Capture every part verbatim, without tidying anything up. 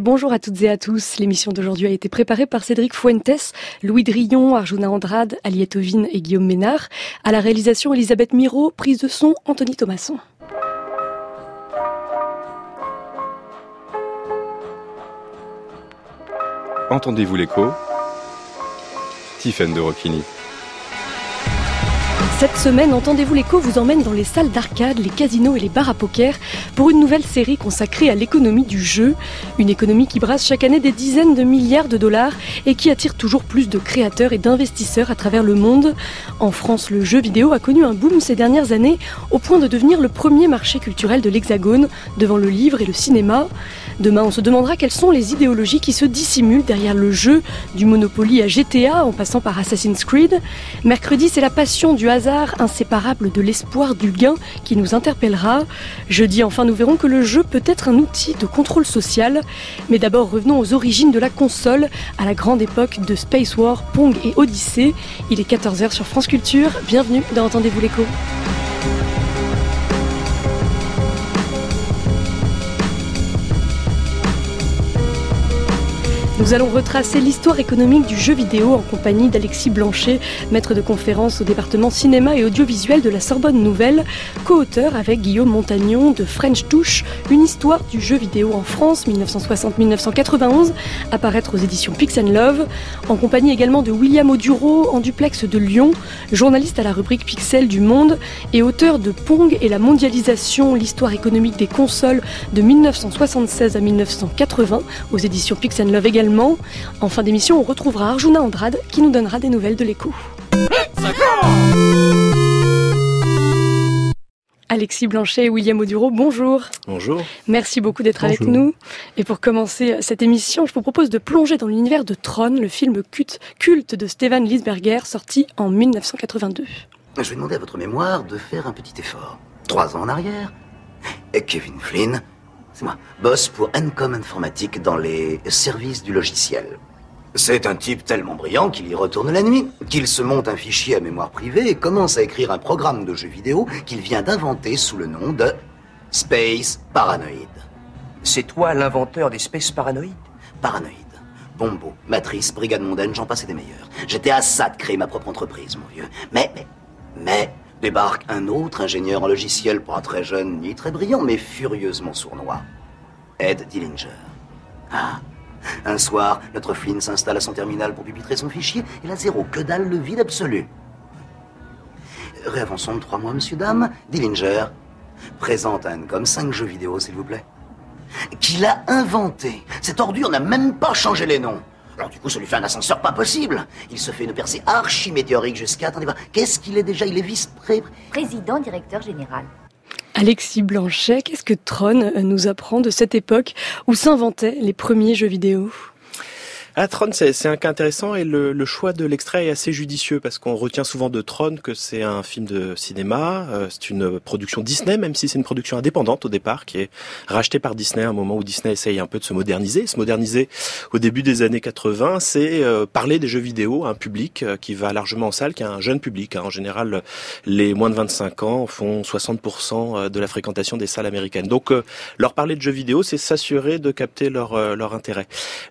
bonjour à toutes et à tous. L'émission d'aujourd'hui a été préparée par Cédric Fuentes, Louis Drillon, Arjuna Andrade, Aliette Ovine et Guillaume Ménard. À la réalisation, Elisabeth Miro, prise de son, Anthony Thomasson. Entendez-vous l'écho ? Tiffaine de Rocchini. Cette semaine, Entendez-vous l'écho vous emmène dans les salles d'arcade, les casinos et les bars à poker pour une nouvelle série consacrée à l'économie du jeu. Une économie qui brasse chaque année des dizaines de milliards de dollars et qui attire toujours plus de créateurs et d'investisseurs à travers le monde. En France, le jeu vidéo a connu un boom ces dernières années au point de devenir le premier marché culturel de l'Hexagone, devant le livre et le cinéma. Demain, on se demandera quelles sont les idéologies qui se dissimulent derrière le jeu, du Monopoly à G T A en passant par Assassin's Creed. Mercredi, c'est la passion du hasard, inséparable de l'espoir du gain, qui nous interpellera. Jeudi, enfin, nous verrons que le jeu peut être un outil de contrôle social. Mais d'abord, revenons aux origines de la console, à la grande époque de Space War, Pong et Odyssey. Il est quatorze heures sur France Culture. Bienvenue dans Entendez-vous l'écho. Nous allons retracer l'histoire économique du jeu vidéo en compagnie d'Alexis Blanchet, maître de conférence au département cinéma et audiovisuel de la Sorbonne Nouvelle, co-auteur avec Guillaume Montagnon de French Touch, une histoire du jeu vidéo en France dix-neuf cent soixante à dix-neuf cent quatre-vingt-onze, à paraître aux éditions Pix and Love, en compagnie également de William Audureau, en duplex de Lyon, journaliste à la rubrique Pixel du Monde et auteur de Pong et la mondialisation, l'histoire économique des consoles de dix-neuf cent soixante-seize à dix-neuf cent quatre-vingts, aux éditions Pix and Love également. En fin d'émission, on retrouvera Arjuna Andrade qui nous donnera des nouvelles de l'écho. Alexis Blanchet et William Audureau, bonjour. Bonjour. Merci beaucoup d'être Bonjour. avec nous. Et pour commencer cette émission, je vous propose de plonger dans l'univers de Tron, le film culte, culte de Steven Lisberger, sorti en dix-neuf cent quatre-vingt-deux. Je vais demander à votre mémoire de faire un petit effort. Trois ans en arrière, et Kevin Flynn, c'est moi, bosse pour Encom Informatique dans les services du logiciel. C'est un type tellement brillant qu'il y retourne la nuit, qu'il se monte un fichier à mémoire privée et commence à écrire un programme de jeu vidéo qu'il vient d'inventer sous le nom de Space Paranoid. C'est toi l'inventeur des Space Paranoid ? Paranoid, Bombo, Matrice, Brigade Mondaine, j'en passais des meilleurs. J'étais à ça de créer ma propre entreprise, mon vieux. Mais, mais, mais... débarque un autre ingénieur en logiciel, pas très jeune ni très brillant, mais furieusement sournois. Ed Dillinger. Ah, un soir, notre Flynn s'installe à son terminal pour pupitrer son fichier, et là, zéro, que dalle, le vide absolu. Réavançons de trois mois, monsieur, dame. Dillinger présente à Encom cinq jeux vidéo, s'il vous plaît. Qu'il a inventé. Cette ordure n'a même pas changé les noms. Alors du coup, ça lui fait un ascenseur pas possible. Il se fait une percée archi-météorique jusqu'à... Attendez voir, qu'est-ce qu'il est déjà? Il est vice-pré... Président, directeur général. Alexis Blanchet, qu'est-ce que Tron nous apprend de cette époque où s'inventaient les premiers jeux vidéo ? Ah, Tron, c'est, c'est un cas intéressant et le, le choix de l'extrait est assez judicieux parce qu'on retient souvent de Tron que c'est un film de cinéma, euh, c'est une production Disney, même si c'est une production indépendante au départ, qui est rachetée par Disney à un moment où Disney essaye un peu de se moderniser. Se moderniser au début des années quatre-vingts, c'est euh, parler des jeux vidéo à un public euh, qui va largement en salle, qui est un jeune public. Hein. En général, les moins de vingt-cinq ans font soixante pour cent de la fréquentation des salles américaines. Donc, euh, leur parler de jeux vidéo, c'est s'assurer de capter leur, euh, leur intérêt.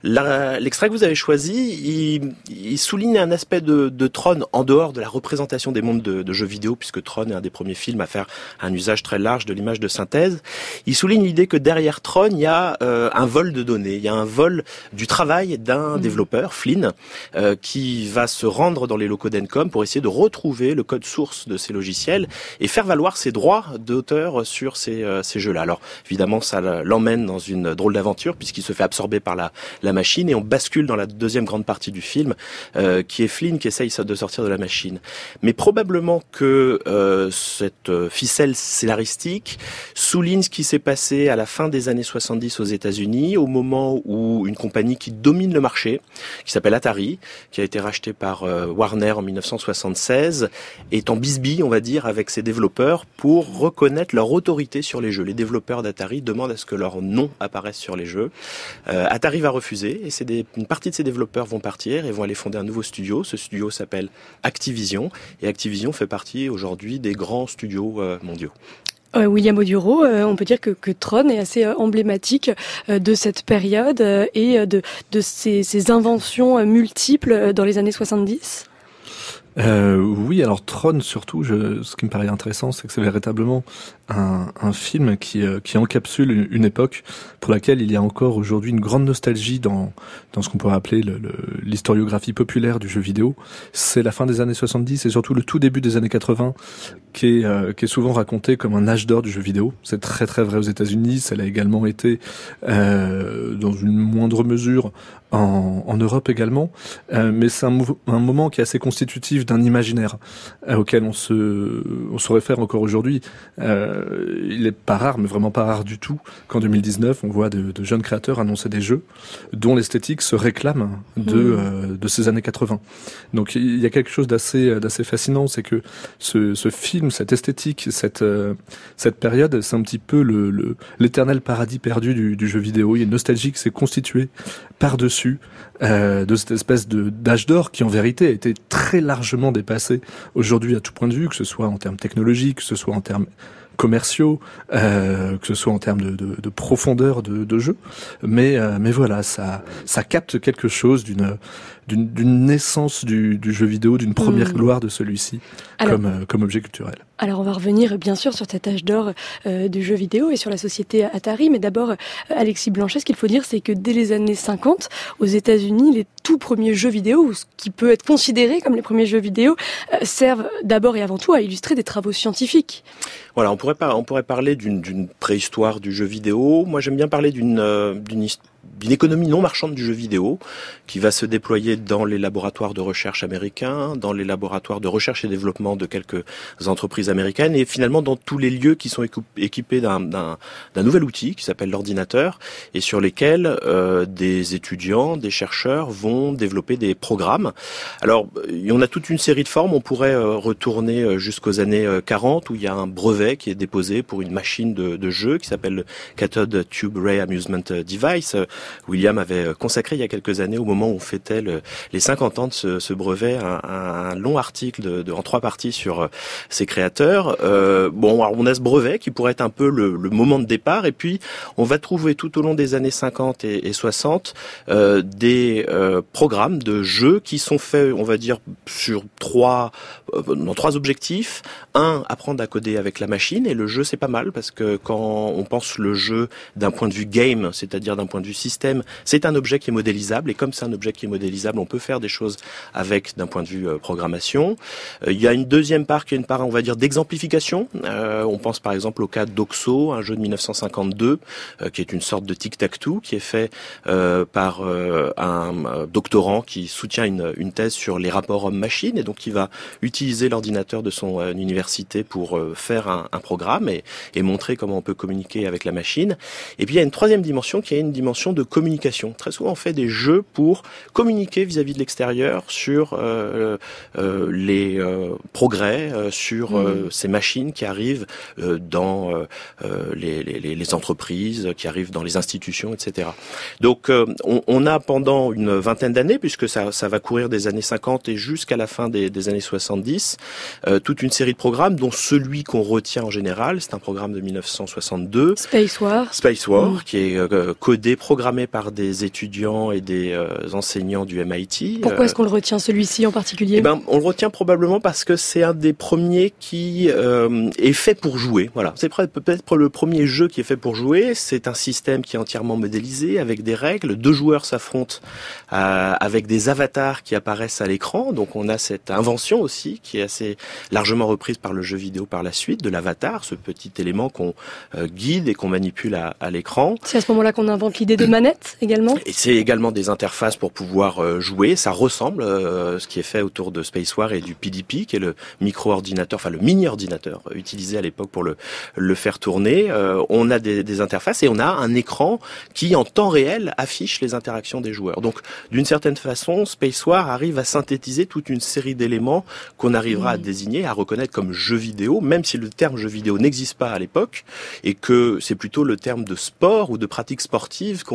La, l'extrait que vous avez choisi, il, il souligne un aspect de, de Tron en dehors de la représentation des mondes de, de jeux vidéo, puisque Tron est un des premiers films à faire un usage très large de l'image de synthèse. Il souligne l'idée que derrière Tron, il y a euh, un vol de données, il y a un vol du travail d'un mmh. développeur, Flynn, euh, qui va se rendre dans les locaux d'Encom pour essayer de retrouver le code source de ces logiciels et faire valoir ses droits d'auteur sur ces, euh, ces jeux-là. Alors, évidemment, ça l'emmène dans une drôle d'aventure, puisqu'il se fait absorber par la, la machine et on bascule dans la deuxième grande partie du film, euh, qui est Flynn qui essaye de sortir de la machine. Mais probablement que euh, cette ficelle scénaristique souligne ce qui s'est passé à la fin des années soixante-dix aux États-Unis, au moment où une compagnie qui domine le marché, qui s'appelle Atari, qui a été rachetée par euh, Warner en dix-neuf cent soixante-seize, est en bisbille, on va dire, avec ses développeurs pour reconnaître leur autorité sur les jeux. Les développeurs d'Atari demandent à ce que leur nom apparaisse sur les jeux. Euh, Atari va refuser et c'est des, une partie de ces développeurs vont partir et vont aller fonder un nouveau studio. Ce studio s'appelle Activision et Activision fait partie aujourd'hui des grands studios euh, mondiaux. Euh, William Oduro, euh, on peut dire que, que Tron est assez euh, emblématique euh, de cette période euh, et de, de ces, ces inventions euh, multiples euh, dans les années soixante-dix. Euh, oui, alors Tron surtout, je, ce qui me paraît intéressant, c'est que c'est véritablement un, un film qui, euh, qui encapsule une, une époque pour laquelle il y a encore aujourd'hui une grande nostalgie dans, dans ce qu'on pourrait appeler le, le, l'historiographie populaire du jeu vidéo. C'est la fin des années soixante-dix et surtout le tout début des années quatre-vingts qui est, euh, qui est souvent raconté comme un âge d'or du jeu vidéo. C'est très très vrai aux États-Unis, ça l'a également été euh, dans une moindre mesure en, en Europe également, euh, mais c'est un, mou- un moment qui est assez constitutif d'un imaginaire euh, auquel on se, on se réfère encore aujourd'hui. Euh, il est pas rare, mais vraiment pas rare du tout, qu'en deux mille dix-neuf, on voit de, de jeunes créateurs annoncer des jeux dont l'esthétique se réclame de, mmh. euh, de ces années quatre-vingts. Donc il y a quelque chose d'assez, d'assez fascinant, c'est que ce, ce film, cette esthétique, cette, euh, cette période, c'est un petit peu le, le, l'éternel paradis perdu du, du jeu vidéo. Il y a une nostalgie qui s'est constituée par-dessus euh, de cette espèce de, d'âge d'or qui en vérité a été très largement dépassé aujourd'hui à tout point de vue, que ce soit en termes technologiques, que ce soit en termes commerciaux, euh, que ce soit en termes de, de, de profondeur de, de jeu, mais euh, mais voilà, ça ça capte quelque chose d'une d'une, d'une naissance du, du jeu vidéo, d'une première mmh. gloire de celui-ci alors, comme euh, comme objet culturel. Alors on va revenir bien sûr sur cet âge d'or euh, du jeu vidéo et sur la société Atari, mais d'abord Alexis Blanchet, ce qu'il faut dire, c'est que dès les années cinquante, aux États-Unis, les tout premiers jeux vidéo, ou ce qui peut être considéré comme les premiers jeux vidéo, euh, servent d'abord et avant tout à illustrer des travaux scientifiques. Voilà, on pourrait par, on pourrait parler d'une, d'une préhistoire du jeu vidéo. Moi, j'aime bien parler d'une, euh, d'une histoire. d'une économie non marchande du jeu vidéo qui va se déployer dans les laboratoires de recherche américains, dans les laboratoires de recherche et développement de quelques entreprises américaines et finalement dans tous les lieux qui sont équipés d'un, d'un, d'un nouvel outil qui s'appelle l'ordinateur et sur lesquels euh, des étudiants, des chercheurs vont développer des programmes. Alors, on a toute une série de formes. On pourrait euh, retourner jusqu'aux années quarante où il y a un brevet qui est déposé pour une machine de, de jeu qui s'appelle le Cathode Tube Ray Amusement Device. William avait consacré il y a quelques années, au moment où on fêtait le, les cinquante ans de ce, ce brevet, un, un long article de, de, en trois parties sur euh, ses créateurs. Euh, bon, alors on a ce brevet qui pourrait être un peu le, le moment de départ, et puis on va trouver tout au long des années cinquante et, et soixante euh, des euh, programmes de jeux qui sont faits, on va dire, sur trois, euh, dans trois objectifs. Un, apprendre à coder avec la machine, et le jeu c'est pas mal parce que quand on pense le jeu d'un point de vue game, c'est-à-dire d'un point de vue système, c'est un objet qui est modélisable, et comme c'est un objet qui est modélisable, on peut faire des choses avec d'un point de vue euh, programmation. Euh, il y a une deuxième part qui est une part, on va dire, d'exemplification. Euh, on pense par exemple au cas d'Oxo, un jeu de dix-neuf cent cinquante-deux, euh, qui est une sorte de tic-tac-toe, qui est fait euh, par euh, un euh, doctorant qui soutient une, une thèse sur les rapports homme-machine, et donc qui va utiliser l'ordinateur de son euh, université pour euh, faire un, un programme et, et montrer comment on peut communiquer avec la machine. Et puis il y a une troisième dimension qui est une dimension de communication. Très souvent on fait des jeux pour communiquer vis-à-vis de l'extérieur sur euh, euh, les euh, progrès, euh, sur euh, mmh. ces machines qui arrivent euh, dans euh, les, les, les entreprises, qui arrivent dans les institutions, et cetera. Donc euh, on, on a pendant une vingtaine d'années, puisque ça, ça va courir des années cinquante et jusqu'à la fin des, des années soixante-dix, euh, toute une série de programmes, dont celui qu'on retient en général, c'est un programme de dix-neuf cent soixante-deux. Space War. Space War, mmh. qui est euh, codé, programmé par des étudiants et des euh, enseignants du M I T. Pourquoi euh, est-ce qu'on le retient, celui-ci en particulier ? Eh ben, on le retient probablement parce que c'est un des premiers qui euh, est fait pour jouer. Voilà, c'est peut-être le premier jeu qui est fait pour jouer. C'est un système qui est entièrement modélisé, avec des règles. Deux joueurs s'affrontent euh, avec des avatars qui apparaissent à l'écran. Donc on a cette invention aussi qui est assez largement reprise par le jeu vidéo par la suite, de l'avatar, ce petit élément qu'on euh, guide et qu'on manipule à, à l'écran. C'est à ce moment-là qu'on invente l'idée de manette également. Et c'est également des interfaces pour pouvoir euh, jouer. Ça ressemble euh, ce qui est fait autour de Space War et du P D P, qui est le micro-ordinateur, enfin le mini-ordinateur euh, utilisé à l'époque pour le, le faire tourner. Euh, on a des, des interfaces et on a un écran qui en temps réel affiche les interactions des joueurs. Donc d'une certaine façon, Space War arrive à synthétiser toute une série d'éléments qu'on arrivera mmh. à désigner, à reconnaître comme jeu vidéo, même si le terme jeu vidéo n'existe pas à l'époque, et que c'est plutôt le terme de sport ou de pratique sportive qu'on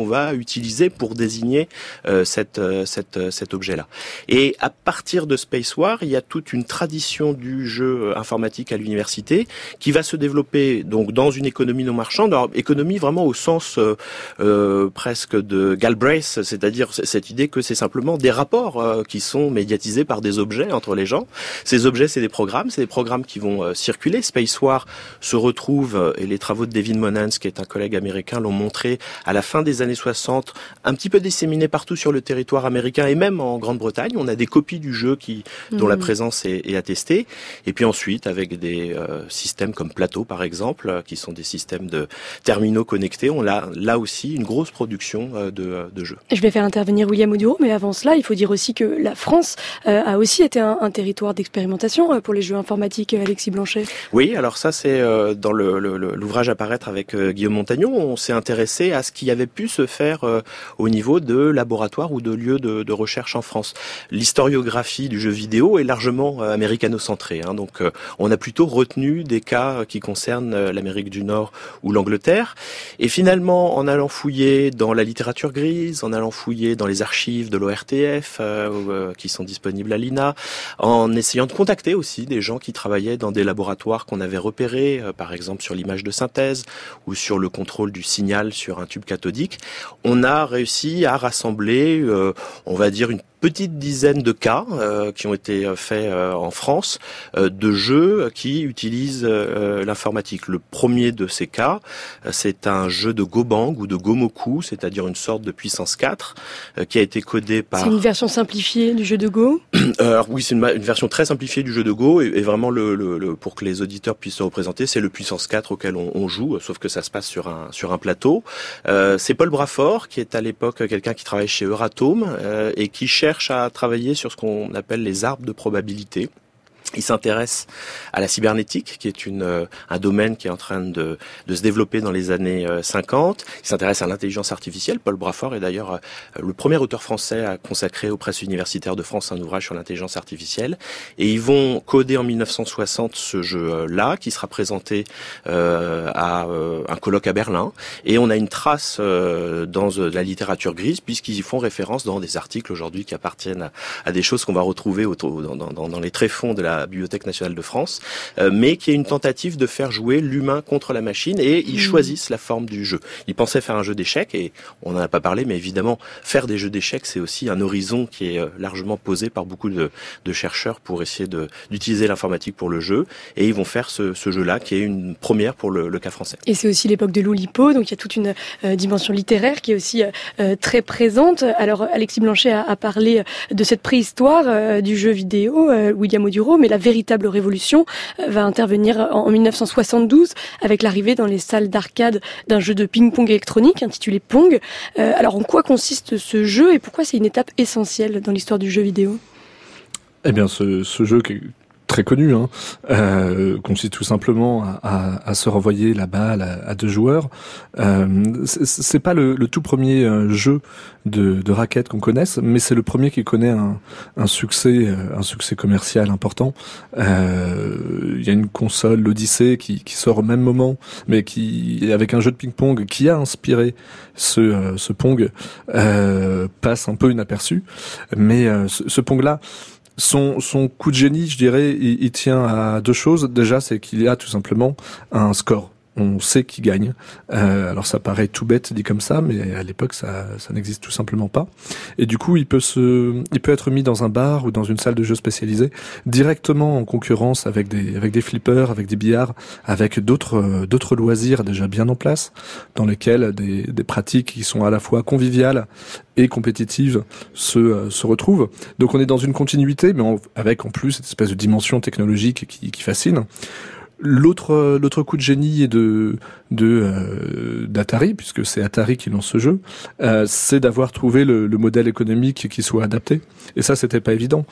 qu'on va utiliser pour désigner euh, cette, euh, cette, euh, cet objet-là. Et à partir de Spacewar, il y a toute une tradition du jeu informatique à l'université qui va se développer donc dans une économie non marchande, alors économie vraiment au sens euh, euh, presque de Galbraith, c'est-à-dire cette idée que c'est simplement des rapports euh, qui sont médiatisés par des objets entre les gens. Ces objets, c'est des programmes, c'est des programmes qui vont euh, circuler. Spacewar se retrouve, euh, et les travaux de David Monans, qui est un collègue américain, l'ont montré à la fin des années soixante, un petit peu disséminé partout sur le territoire américain et même en Grande-Bretagne. On a des copies du jeu qui, dont mmh. la présence est, est attestée. Et puis ensuite, avec des euh, systèmes comme Plateau, par exemple, euh, qui sont des systèmes de terminaux connectés, on a là aussi une grosse production euh, de, de jeux. Je vais faire intervenir William Oduro, mais avant cela, il faut dire aussi que la France euh, a aussi été un, un territoire d'expérimentation euh, pour les jeux informatiques, Alexis Blanchet. Oui, alors ça, c'est euh, dans le, le, l'ouvrage à paraître avec euh, Guillaume Montagnon, on s'est intéressé à ce qui avait pu se faire euh, au niveau de laboratoires ou de lieux de, de recherche en France. L'historiographie du jeu vidéo est largement euh, américano-centrée, hein, donc euh, on a plutôt retenu des cas qui concernent euh, l'Amérique du Nord ou l'Angleterre, et finalement, en allant fouiller dans la littérature grise, en allant fouiller dans les archives de l'O R T F euh, euh, qui sont disponibles à l'I N A, en essayant de contacter aussi des gens qui travaillaient dans des laboratoires qu'on avait repérés, euh, par exemple sur l'image de synthèse ou sur le contrôle du signal sur un tube cathodique, on a réussi à rassembler, euh, on va dire, une petite dizaine de cas euh, qui ont été faits euh, en France euh, de jeux qui utilisent euh, l'informatique. Le premier de ces cas, euh, c'est un jeu de Gobang ou de Gomoku, c'est-à-dire une sorte de puissance quatre euh, qui a été codé par... C'est une version simplifiée du jeu de Go euh, Alors oui, c'est une, une version très simplifiée du jeu de Go et, et vraiment le, le, le, pour que les auditeurs puissent se représenter, c'est le puissance quatre auquel on, on joue, sauf que ça se passe sur un, sur un plateau. Euh, c'est Paul Brafort qui est à l'époque quelqu'un qui travaille chez Euratom euh, et qui cherche à travailler sur ce qu'on appelle les arbres de probabilité. Il s'intéresse à la cybernétique, qui est une, euh, un domaine qui est en train de, de se développer dans les années euh, cinquante. Il s'intéresse à l'intelligence artificielle. Paul Brafort est d'ailleurs euh, le premier auteur français à consacrer aux presses universitaires de France un ouvrage sur l'intelligence artificielle. Et ils vont coder en mille neuf cent soixante ce jeu-là, qui sera présenté euh, à euh, un colloque à Berlin. Et on a une trace euh, dans euh, la littérature grise, puisqu'ils y font référence dans des articles aujourd'hui qui appartiennent à, à des choses qu'on va retrouver autour, dans, dans, dans les tréfonds de la Bibliothèque nationale de France, euh, mais qui est une tentative de faire jouer l'humain contre la machine, et ils mmh. choisissent la forme du jeu. Ils pensaient faire un jeu d'échecs, et on n'en a pas parlé, mais évidemment, faire des jeux d'échecs, c'est aussi un horizon qui est euh, largement posé par beaucoup de, de chercheurs pour essayer de, d'utiliser l'informatique pour le jeu, et ils vont faire ce, ce jeu-là, qui est une première pour le, le cas français. Et c'est aussi l'époque de l'Oulipo, donc il y a toute une euh, dimension littéraire qui est aussi euh, très présente. Alors, Alexis Blanchet a, a parlé de cette préhistoire euh, du jeu vidéo, euh, William Oduro, mais la véritable révolution va intervenir en mille neuf cent soixante-douze avec l'arrivée dans les salles d'arcade d'un jeu de ping-pong électronique intitulé Pong. Euh, alors en quoi consiste ce jeu et pourquoi c'est une étape essentielle dans l'histoire du jeu vidéo ? Eh bien ce, ce jeu qui est très connu, hein, euh, consiste tout simplement à, à, à se renvoyer la balle à, à deux joueurs. Euh, c'est, c'est pas le, le tout premier euh, jeu de, de raquettes qu'on connaisse, mais c'est le premier qui connaît un, un succès, un succès commercial important. Euh, il y a une console, l'Odyssée, qui, qui sort au même moment, mais qui, avec un jeu de ping-pong qui a inspiré ce, euh, ce Pong, euh, passe un peu inaperçu. Mais euh, ce, ce Pong-là, Son, son coup de génie, je dirais, il, il tient à deux choses. Déjà, c'est qu'il y a tout simplement un score. On sait qui gagne. Euh, alors ça paraît tout bête dit comme ça, mais à l'époque ça, ça n'existe tout simplement pas. Et du coup, il peut se, il peut être mis dans un bar ou dans une salle de jeu spécialisée, directement en concurrence avec des, avec des flippers, avec des billards, avec d'autres, d'autres loisirs déjà bien en place, dans lesquels des, des pratiques qui sont à la fois conviviales et compétitives se, se retrouvent. Donc on est dans une continuité, mais on, avec en plus cette espèce de dimension technologique qui, qui fascine. L'autre, l'autre coup de génie de, de euh, d'Atari, puisque c'est Atari qui lance ce jeu, euh, c'est d'avoir trouvé le, le modèle économique qui soit adapté. Et ça, c'était pas évident.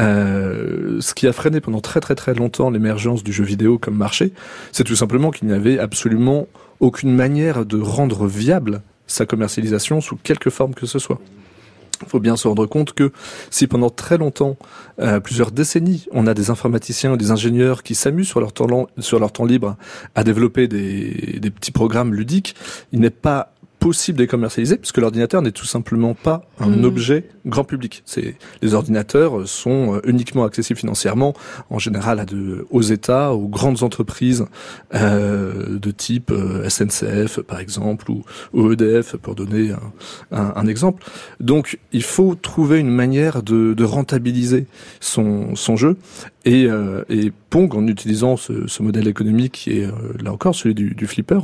Euh, ce qui a freiné pendant très très très longtemps l'émergence du jeu vidéo comme marché, c'est tout simplement qu'il n'y avait absolument aucune manière de rendre viable sa commercialisation sous quelque forme que ce soit. Il faut bien se rendre compte que si pendant très longtemps, euh, plusieurs décennies, on a des informaticiens ou des ingénieurs qui s'amusent sur leur temps, sur leur temps libre à développer des, des petits programmes ludiques, il n'est pas possible de les commercialiser, parce que l'ordinateur n'est tout simplement pas un mmh. objet grand public. C'est, les ordinateurs sont uniquement accessibles financièrement, en général à de, aux États, aux grandes entreprises euh, de type euh, S N C F par exemple, ou, ou E D F pour donner un, un, un exemple. Donc il faut trouver une manière de, de rentabiliser son, son jeu, et, euh, et Pong, en utilisant ce, ce modèle économique qui est euh, là encore celui du, du flipper,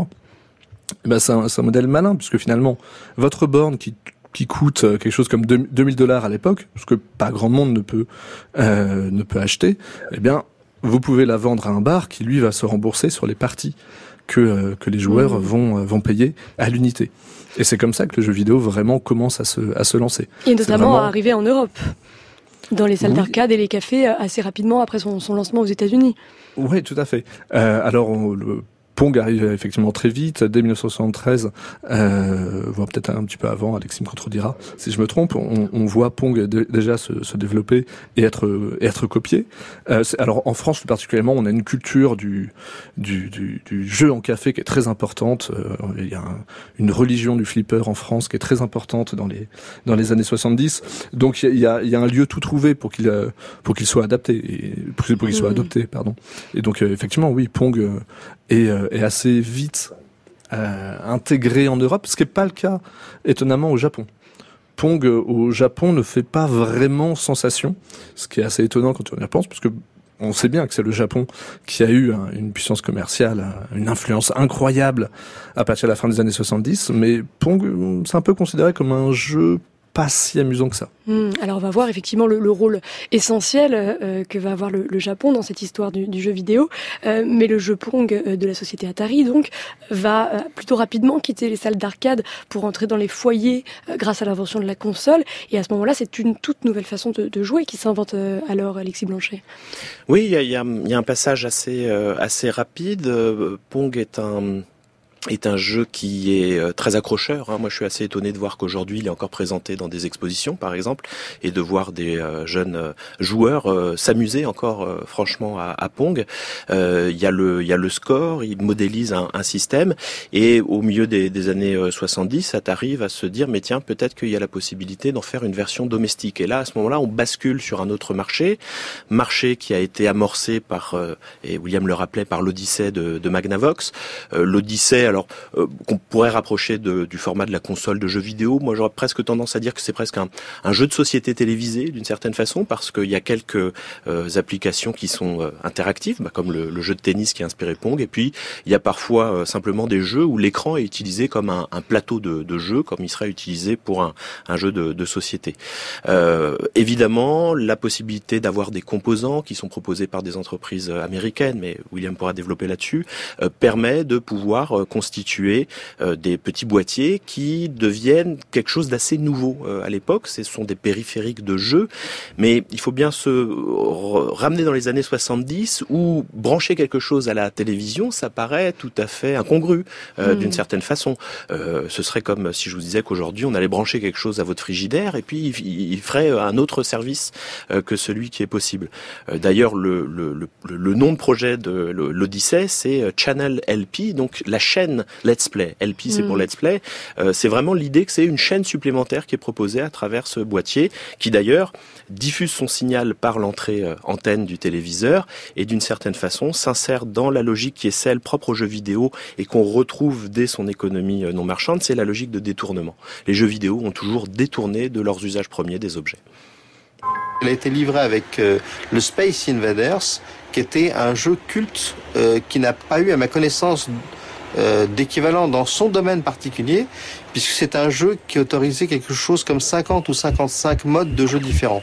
eh ben c'est un, c'est un modèle malin, puisque finalement votre borne qui qui coûte quelque chose comme deux mille dollars à l'époque, ce que pas grand monde ne peut euh, ne peut acheter, eh bien vous pouvez la vendre à un bar qui lui va se rembourser sur les parties que euh, que les joueurs mmh. vont vont payer à l'unité. Et c'est comme ça que le jeu vidéo vraiment commence à se à se lancer. Et notamment vraiment... à arriver en Europe, dans les salles oui. d'arcade et les cafés assez rapidement après son, son lancement aux États-Unis. Oui, tout à fait. Euh, alors on, le Pong arrive effectivement très vite, dès dix-neuf cent soixante-treize, euh, voire peut-être un petit peu avant, Alexis me contredira si je me trompe, on, on voit Pong de, déjà se, se développer et être, et être copié. Euh, alors en France plus particulièrement, on a une culture du, du, du, du jeu en café qui est très importante. Euh, il y a un, une religion du flipper en France qui est très importante dans les, dans les années soixante-dix. Donc il y a, il y a un lieu tout trouvé pour qu'il, pour qu'il soit adapté, et, pour qu'il soit adopté, pardon. Et donc euh, effectivement, oui, Pong euh, est est assez vite euh, intégré en Europe, ce qui n'est pas le cas, étonnamment, au Japon. Pong, euh, au Japon, ne fait pas vraiment sensation, ce qui est assez étonnant quand on y repense, parce que on sait bien que c'est le Japon qui a eu hein, une puissance commerciale, une influence incroyable à partir de la fin des années soixante-dix, mais Pong, c'est un peu considéré comme un jeu pas si amusant que ça. Mmh, alors on va voir effectivement le, le rôle essentiel euh, que va avoir le, le Japon dans cette histoire du, du jeu vidéo, euh, mais le jeu Pong euh, de la société Atari donc va euh, plutôt rapidement quitter les salles d'arcade pour entrer dans les foyers euh, grâce à l'invention de la console, et à ce moment-là c'est une toute nouvelle façon de, de jouer qui s'invente euh, alors, Alexis Blanchet. Oui, il y a, y, a, y a un passage assez, euh, assez rapide. Euh, Pong est un... est un jeu qui est très accrocheur. Moi, je suis assez étonné de voir qu'aujourd'hui, il est encore présenté dans des expositions, par exemple, et de voir des euh, jeunes euh, joueurs euh, s'amuser encore, euh, franchement, à, à Pong. Euh, il y a le, il y a le score, il modélise un, un système, et au milieu des, des années soixante-dix, Atari va se dire, mais tiens, peut-être qu'il y a la possibilité d'en faire une version domestique. Et là, à ce moment-là, on bascule sur un autre marché, marché qui a été amorcé par, euh, et William le rappelait, par l'Odyssée de, de Magnavox. Euh, L'Odyssée, alors euh, qu'on pourrait rapprocher de, du format de la console de jeux vidéo. Moi, j'aurais presque tendance à dire que c'est presque un, un jeu de société télévisé d'une certaine façon, parce qu'il y a quelques euh, applications qui sont euh, interactives, bah, comme le, le jeu de tennis qui a inspiré Pong. Et puis, il y a parfois euh, simplement des jeux où l'écran est utilisé comme un, un plateau de, de jeu, comme il serait utilisé pour un, un jeu de, de société. Euh, évidemment, la possibilité d'avoir des composants qui sont proposés par des entreprises américaines, mais William pourra développer là-dessus, euh, permet de pouvoir euh, constituer euh, des petits boîtiers qui deviennent quelque chose d'assez nouveau euh, à l'époque. Ce sont des périphériques de jeu, mais il faut bien se ramener dans les années soixante-dix où brancher quelque chose à la télévision, ça paraît tout à fait incongru euh, mmh. d'une certaine façon. Euh, ce serait comme si je vous disais qu'aujourd'hui on allait brancher quelque chose à votre frigidaire et puis il, il ferait un autre service euh, que celui qui est possible. Euh, d'ailleurs, le, le, le, le nom de projet de l'Odyssée, c'est Channel L P, donc la chaîne Let's Play. L P, c'est mmh. pour Let's Play. Euh, c'est vraiment l'idée que c'est une chaîne supplémentaire qui est proposée à travers ce boîtier, qui d'ailleurs diffuse son signal par l'entrée euh, antenne du téléviseur et d'une certaine façon s'insère dans la logique qui est celle propre aux jeux vidéo et qu'on retrouve dès son économie euh, non marchande, c'est la logique de détournement. Les jeux vidéo ont toujours détourné de leurs usages premiers des objets. Elle a été livrée avec euh, le Space Invaders, qui était un jeu culte euh, qui n'a pas eu, à ma connaissance, euh, d'équivalent dans son domaine particulier, puisque c'est un jeu qui autorisait quelque chose comme cinquante ou cinquante-cinq modes de jeux différents.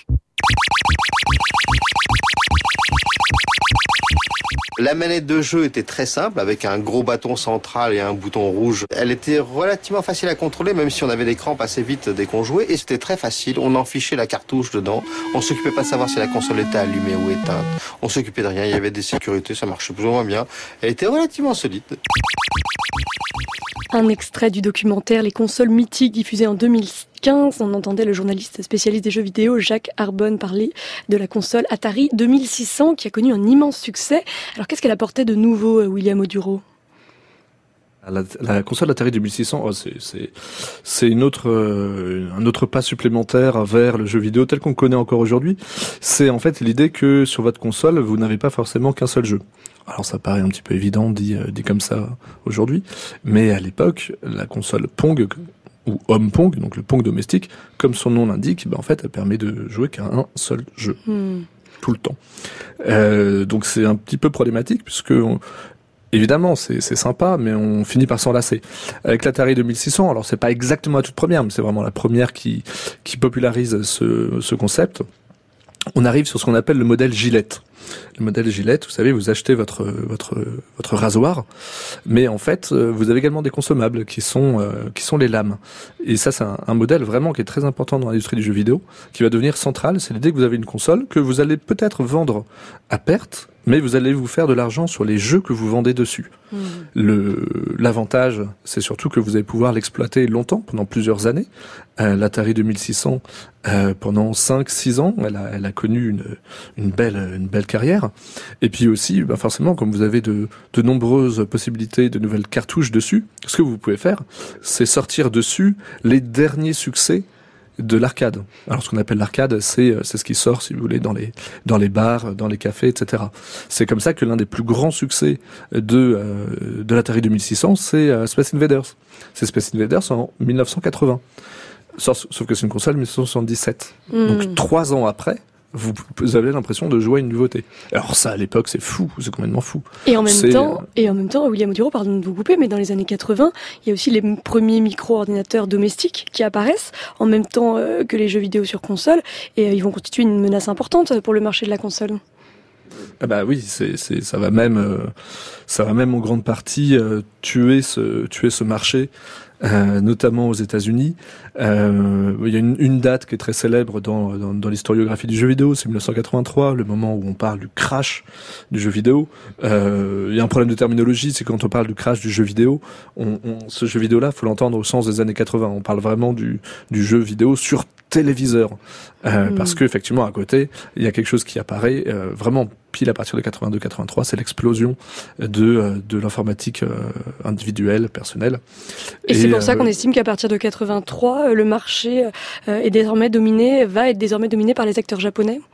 La manette de jeu était très simple, avec un gros bâton central et un bouton rouge. Elle était relativement facile à contrôler, même si on avait des crampes assez vite dès qu'on jouait, et c'était très facile. On enfichait la cartouche dedans. On s'occupait pas de savoir si la console était allumée ou éteinte. On s'occupait de rien, il y avait des sécurités, ça marchait plus ou moins bien. Elle était relativement solide. Un extrait du documentaire Les consoles mythiques, diffusé en deux mille quinze. On entendait le journaliste spécialiste des jeux vidéo Jacques Arbonne parler de la console Atari deux mille six cents qui a connu un immense succès. Alors qu'est-ce qu'elle apportait de nouveau, William Oduro ? La, la console Atari deux mille six cents, oh, c'est, c'est, c'est une autre, euh, un autre pas supplémentaire vers le jeu vidéo tel qu'on le connaît encore aujourd'hui. C'est en fait l'idée que sur votre console, vous n'avez pas forcément qu'un seul jeu. Alors ça paraît un petit peu évident dit, euh, dit comme ça aujourd'hui, mais à l'époque, la console Pong ou Home Pong, donc le Pong domestique, comme son nom l'indique, ben en fait, elle permet de jouer qu'à un seul jeu. Hmm. Tout le temps. Euh, donc c'est un petit peu problématique puisque on, évidemment, c'est, c'est sympa, mais on finit par s'en lasser. Avec l'Atari deux mille six cents, alors c'est pas exactement la toute première, mais c'est vraiment la première qui, qui popularise ce, ce concept. On arrive sur ce qu'on appelle le modèle Gillette. Le modèle Gillette, vous savez, vous achetez votre votre votre rasoir, mais en fait, vous avez également des consommables qui sont euh, qui sont les lames. Et ça, c'est un, un modèle vraiment qui est très important dans l'industrie du jeu vidéo, qui va devenir central. C'est l'idée que vous avez une console que vous allez peut-être vendre à perte, mais vous allez vous faire de l'argent sur les jeux que vous vendez dessus. Mmh. Le l'avantage, c'est surtout que vous allez pouvoir l'exploiter longtemps, pendant plusieurs années. Euh, L'Atari deux mille six cents, euh, pendant cinq six ans, elle a elle a connu une une belle une belle carrière. Et puis aussi, bah forcément, comme vous avez de, de nombreuses possibilités de nouvelles cartouches dessus, ce que vous pouvez faire, c'est sortir dessus les derniers succès de l'arcade. Alors ce qu'on appelle l'arcade, c'est c'est ce qui sort, si vous voulez, dans les dans les bars, dans les cafés, et cetera. C'est comme ça que l'un des plus grands succès de euh, de l'Atari deux mille six cents, c'est euh, Space Invaders. C'est Space Invaders en dix-neuf cent quatre-vingts. Sauf, sauf que c'est une console dix-neuf cent soixante-dix-sept. Mmh. Donc trois ans après, vous, vous avez l'impression de jouer à une nouveauté. Alors ça, à l'époque, c'est fou, c'est complètement fou. Et en même c'est, temps, euh... et en même temps, William Oduro, pardon de vous couper, mais dans les années quatre-vingts, il y a aussi les premiers micro-ordinateurs domestiques qui apparaissent en même temps euh, que les jeux vidéo sur console, et euh, ils vont constituer une menace importante pour le marché de la console. Ah bah oui, c'est, c'est, ça va même, euh, ça va même en grande partie euh, tuer ce, tuer ce marché. Euh, notamment aux États-Unis. Euh, il y a une, une date qui est très célèbre dans, dans, dans l'historiographie du jeu vidéo, c'est dix-neuf cent quatre-vingt-trois, le moment où on parle du crash du jeu vidéo. Euh, il y a un problème de terminologie, c'est quand on parle du crash du jeu vidéo, on, on, ce jeu vidéo-là, faut l'entendre au sens des années quatre-vingts. On parle vraiment du, du jeu vidéo sur téléviseur, euh, mmh. parce que effectivement à côté, il y a quelque chose qui apparaît euh, vraiment pile à partir de quatre-vingt-deux quatre-vingt-trois, c'est l'explosion de de l'informatique euh, individuelle, personnelle. Et, Et c'est pour euh, ça qu'on estime qu'à partir de quatre-vingt-trois, le marché euh, est désormais dominé, va être désormais dominé par les acteurs japonais.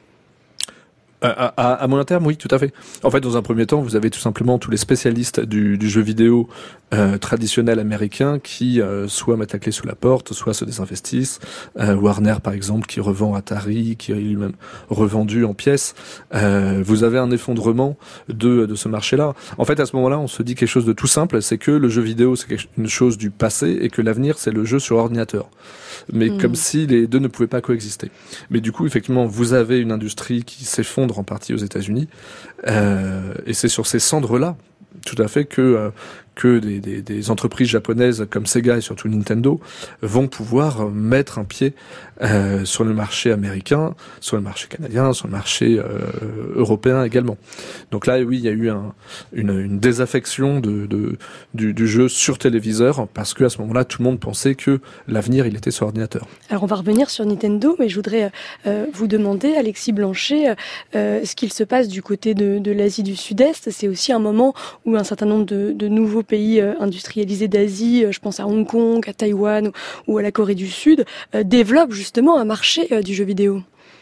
À, à, à moyen terme, oui, tout à fait. En fait, dans un premier temps, vous avez tout simplement tous les spécialistes du, du jeu vidéo euh, traditionnel américain qui euh, soit mettent la clé sous la porte, soit se désinvestissent. Euh, Warner, par exemple, qui revend Atari, qui est lui-même revendu en pièces. Euh, vous avez un effondrement de, de ce marché-là. En fait, à ce moment-là, on se dit quelque chose de tout simple, c'est que le jeu vidéo, c'est une chose du passé et que l'avenir, c'est le jeu sur ordinateur. Mais mmh. comme si les deux ne pouvaient pas coexister. Mais du coup, effectivement, vous avez une industrie qui s'effondre en partie aux États-Unis, euh, et c'est sur ces cendres-là, tout à fait, que euh, que des, des, des entreprises japonaises comme Sega et surtout Nintendo vont pouvoir mettre un pied euh, sur le marché américain, sur le marché canadien, sur le marché euh, européen également. Donc là, oui, il y a eu un, une, une désaffection de, de, du, du jeu sur téléviseur parce que à ce moment-là, tout le monde pensait que l'avenir, il était sur ordinateur. Alors on va revenir sur Nintendo, mais je voudrais euh, vous demander, Alexis Blanchet, euh, ce qu'il se passe du côté de, de l'Asie du Sud-Est. C'est aussi un moment où un certain nombre de, de nouveaux pays industrialisés d'Asie, je pense à Hong Kong, à Taïwan ou à la Corée du Sud, développent justement un marché du jeu vidéo.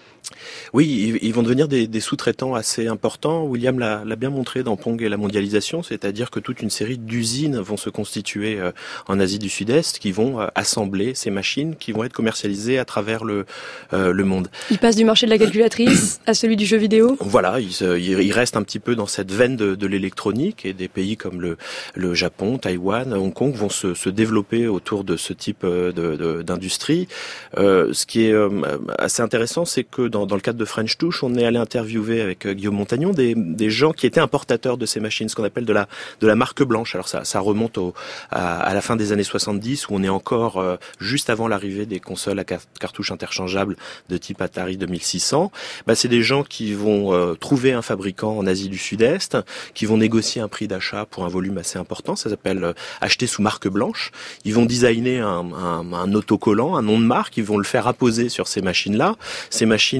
Oui, ils vont devenir des, des sous-traitants assez importants. William l'a, l'a bien montré dans Pong et la mondialisation, c'est-à-dire que toute une série d'usines vont se constituer euh, en Asie du Sud-Est, qui vont euh, assembler ces machines, qui vont être commercialisées à travers le euh, le monde. Ils passent du marché de la calculatrice à celui du jeu vidéo. Voilà, ils, ils restent un petit peu dans cette veine de, de l'électronique, et des pays comme le le Japon, Taïwan, Hong Kong vont se, se développer autour de ce type de, de, d'industrie. Euh, ce qui est euh, assez intéressant, c'est que dans, dans le cadre de French Touch, on est allé interviewer avec Guillaume Montagnon des, des gens qui étaient importateurs de ces machines, ce qu'on appelle de la de la marque blanche. Alors ça, ça remonte au, à, à la fin des années soixante-dix, où on est encore euh, juste avant l'arrivée des consoles à cartouches interchangeables de type Atari deux mille six cents. Bah, c'est des gens qui vont euh, trouver un fabricant en Asie du Sud-Est, qui vont négocier un prix d'achat pour un volume assez important. Ça s'appelle euh, acheter sous marque blanche. Ils vont designer un, un, un autocollant, un nom de marque. Ils vont le faire apposer sur ces machines-là. Ces machines sont assemblées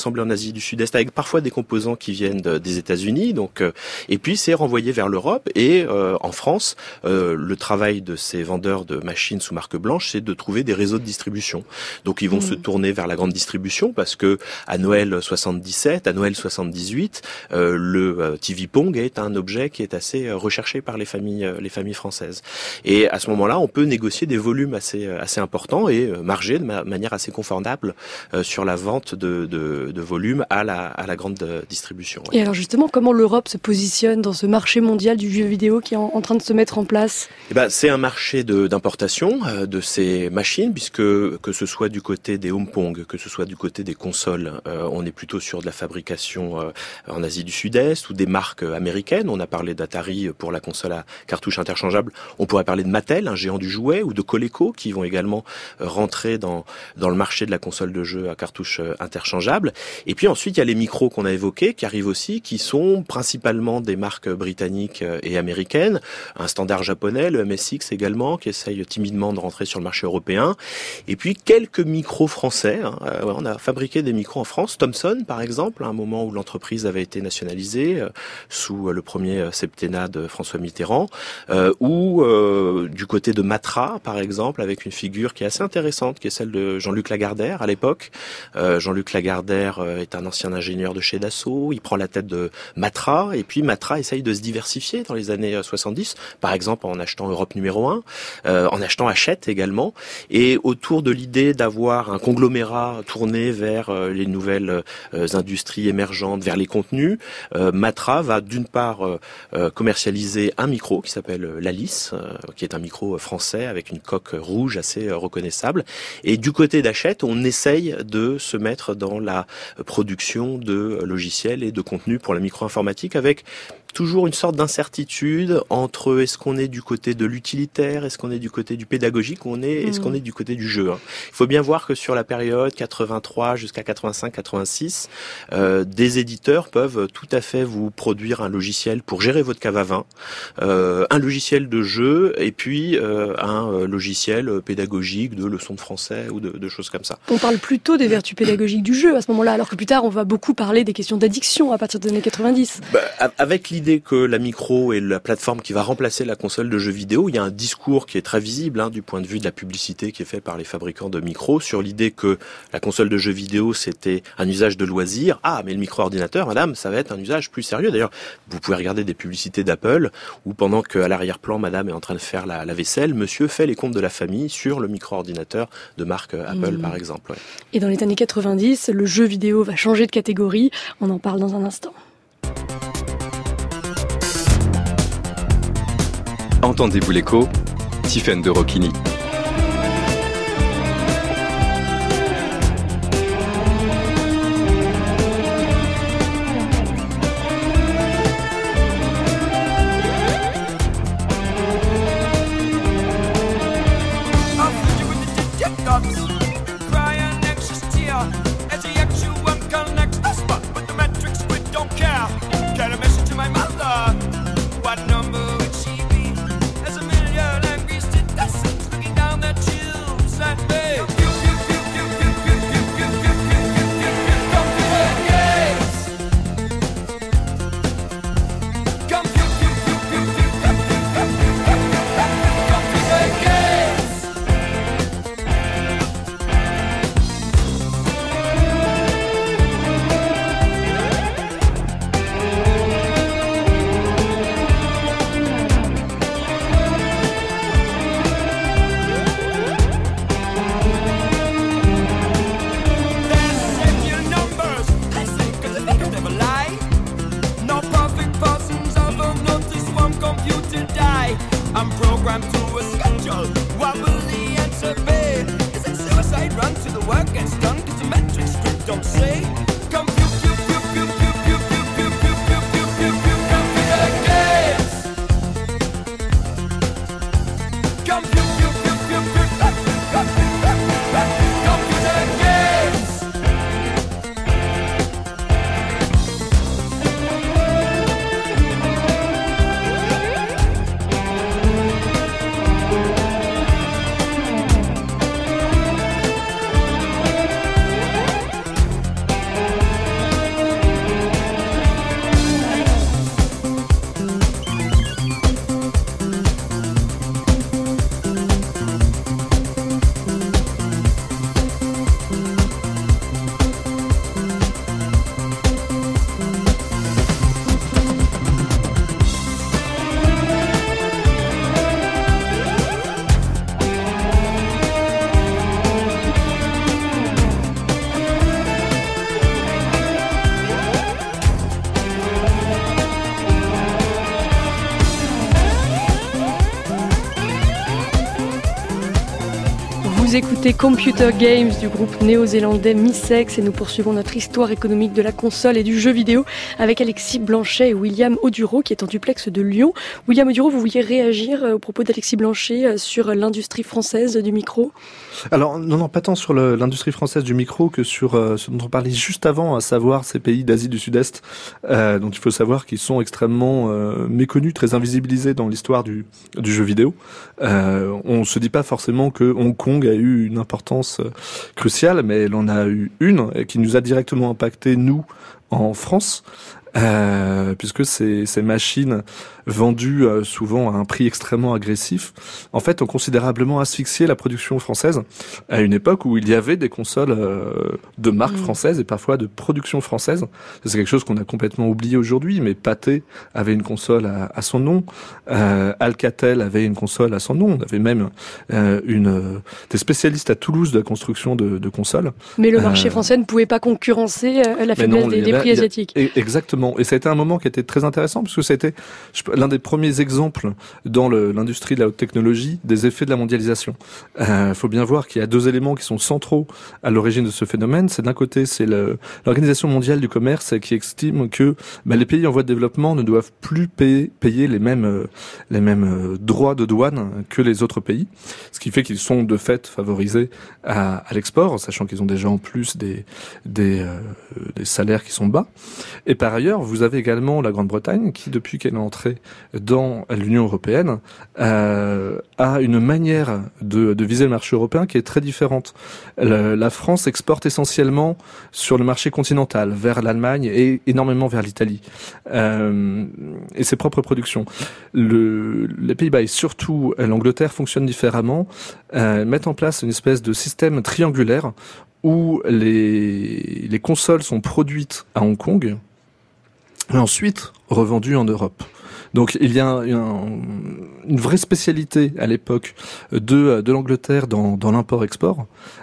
assemblé en Asie du Sud-Est avec parfois des composants qui viennent de, des États-Unis. Donc, euh, et puis c'est renvoyé vers l'Europe. Et euh, en France, euh, le travail de ces vendeurs de machines sous marque blanche, c'est de trouver des réseaux de distribution. Donc ils vont mmh. se tourner vers la grande distribution parce que à Noël soixante-dix-sept, à Noël soixante-dix-huit, euh, le euh, T V Pong est un objet qui est assez euh, recherché par les familles, euh, les familles françaises. Et à ce moment-là, on peut négocier des volumes assez assez importants et euh, marger de ma- manière assez confortable euh, sur la vente de, de, de volumes à la à la grande euh, distribution. Ouais. Et alors justement, comment l'Europe se positionne dans ce marché mondial du jeu vidéo qui est en, en train de se mettre en place? Eh ben, c'est un marché de, d'importation euh, de ces machines, puisque que ce soit du côté des home pong, que ce soit du côté des consoles, euh, on est plutôt sur de la fabrication euh, en Asie du Sud-Est ou des marques américaines. On a parlé d'Atari pour la console à cartouches interchangeables. On pourrait parler de Mattel, un géant du jouet, ou de Coleco, qui vont également euh, rentrer dans dans le marché de la console de jeu à cartouches euh, interchangeables. Et puis ensuite, il y a les micros qu'on a évoqués, qui arrivent aussi, qui sont principalement des marques britanniques et américaines. Un standard japonais, le M S X également, qui essaye timidement de rentrer sur le marché européen. Et puis quelques micros français. Hein. Euh, on a fabriqué des micros en France. Thomson, par exemple, à un moment où l'entreprise avait été nationalisée, euh, sous le premier septennat de François Mitterrand. Euh, ou euh, du côté de Matra, par exemple, avec une figure qui est assez intéressante, qui est celle de Jean-Luc Lagardère à l'époque. Euh, Jean-Luc Lagardère euh, est un ancien ingénieur de chez Dassault. Il prend la tête de Matra, et puis Matra essaye de se diversifier dans les années soixante-dix, par exemple en achetant Europe numéro un, euh, en achetant Hachette également, et autour de l'idée d'avoir un conglomérat tourné vers euh, les nouvelles euh, industries émergentes, vers les contenus, euh, Matra va d'une part euh, euh, commercialiser un micro qui s'appelle l'Alice, euh, qui est un micro français avec une coque rouge assez euh, reconnaissable, et du côté d'Hachette, on essaye de se mettre dans la production de logiciels et de contenus pour la micro-informatique avec toujours une sorte d'incertitude entre est-ce qu'on est du côté de l'utilitaire, est-ce qu'on est du côté du pédagogique, ou on est, est-ce qu'on est du côté du jeu. Hein. Il faut bien voir que sur la période quatre-vingt-trois jusqu'à quatre-vingt-cinq quatre-vingt-six, euh, des éditeurs peuvent tout à fait vous produire un logiciel pour gérer votre cave à vin, euh, un logiciel de jeu et puis euh, un euh, logiciel pédagogique de leçons de français ou de, de choses comme ça. On parle plutôt des vertus pédagogiques du jeu à ce moment-là, alors que plus tard on va beaucoup parler des questions d'addiction à partir des années quatre-vingt-dix. Bah, avec l'idée que la micro est la plateforme qui va remplacer la console de jeux vidéo, il y a un discours qui est très visible hein, du point de vue de la publicité qui est fait par les fabricants de micros sur l'idée que la console de jeux vidéo c'était un usage de loisir. Ah, mais le micro-ordinateur, madame, ça va être un usage plus sérieux. D'ailleurs, vous pouvez regarder des publicités d'Apple où pendant qu'à l'arrière-plan, madame est en train de faire la, la vaisselle, monsieur fait les comptes de la famille sur le micro-ordinateur de marque Apple, mmh. par exemple. Ouais. Et dans les années quatre-vingt-dix, le jeu vidéo va changer de catégorie. On en parle dans un instant. Entendez-vous l'écho? Tiffaine de Rocchini. What number would she be? There's a million angry citizens looking écoutez Computer Games du groupe néo-zélandais Missex et nous poursuivons notre histoire économique de la console et du jeu vidéo avec Alexis Blanchet et William Audureau qui est en duplex de Lyon. William Audureau, vous vouliez réagir au propos d'Alexis Blanchet sur l'industrie française du micro ? Alors non, non, pas tant sur le, l'industrie française du micro que sur euh, ce dont on parlait juste avant, à savoir ces pays d'Asie du Sud-Est, euh, dont il faut savoir qu'ils sont extrêmement euh, méconnus, très invisibilisés dans l'histoire du, du jeu vidéo. Euh, on se dit pas forcément que Hong Kong a eu une importance euh, cruciale, mais elle en a eu une et qui nous a directement impacté, nous, en France. Euh, puisque ces, ces machines vendues euh, souvent à un prix extrêmement agressif, en fait, ont considérablement asphyxié la production française à une époque où il y avait des consoles euh, de marque mmh. française et parfois de production française. C'est quelque chose qu'on a complètement oublié aujourd'hui, mais Pathé avait une console à, à son nom, euh, Alcatel avait une console à son nom, on avait même euh, une, euh, des spécialistes à Toulouse de la construction de, de consoles. Mais le marché euh, français ne pouvait pas concurrencer euh, la faiblesse non, des, des prix asiatiques. A, exactement. Et ça a été un moment qui a été très intéressant parce que ça a été l'un des premiers exemples dans le, l'industrie de la haute technologie des effets de la mondialisation. Il euh, faut bien voir qu'il y a deux éléments qui sont centraux à l'origine de ce phénomène. C'est d'un côté, c'est le, l'Organisation mondiale du commerce qui estime que bah, les pays en voie de développement ne doivent plus payer, payer les mêmes, euh, les mêmes euh, droits de douane que les autres pays, ce qui fait qu'ils sont de fait favorisés à, à l'export, sachant qu'ils ont déjà en plus des, des, euh, des salaires qui sont bas. Et par ailleurs, vous avez également la Grande-Bretagne qui, depuis qu'elle est entrée dans l'Union européenne, euh, a une manière de, de viser le marché européen qui est très différente. Le, la France exporte essentiellement sur le marché continental, vers l'Allemagne et énormément vers l'Italie, euh, et ses propres productions. Le, les Pays-Bas et surtout l'Angleterre fonctionnent différemment, euh, mettent en place une espèce de système triangulaire où les, les consoles sont produites à Hong Kong, et ensuite revendu en Europe. Donc il y a un, un, une vraie spécialité à l'époque de, de l'Angleterre dans, dans l'import-export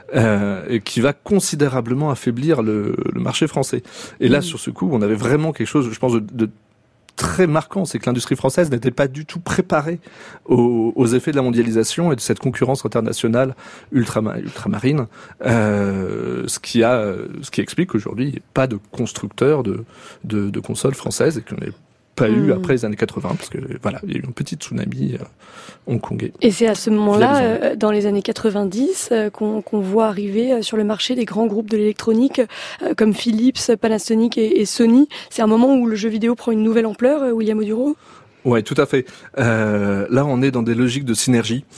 euh, qui va considérablement affaiblir le, le marché français. Et là, mmh. sur ce coup, on avait vraiment quelque chose, je pense, de, de très marquant, c'est que l'industrie française n'était pas du tout préparée aux, aux effets de la mondialisation et de cette concurrence internationale ultrama, ultramarine, euh, ce qui a, ce qui explique qu'aujourd'hui il n'y a pas de constructeur de, de, de consoles françaises et qu'on n'ait pas mmh. eu après les années quatre-vingts, parce que voilà, il y a eu un petit tsunami euh, hongkongais. Et c'est à ce moment-là, euh, dans les années quatre-vingt-dix, euh, qu'on, qu'on voit arriver euh, sur le marché des grands groupes de l'électronique euh, comme Philips, Panasonic et, et Sony. C'est un moment où le jeu vidéo prend une nouvelle ampleur, euh, William Audureau ? Ouais, tout à fait. Euh, là, on est dans des logiques de synergie.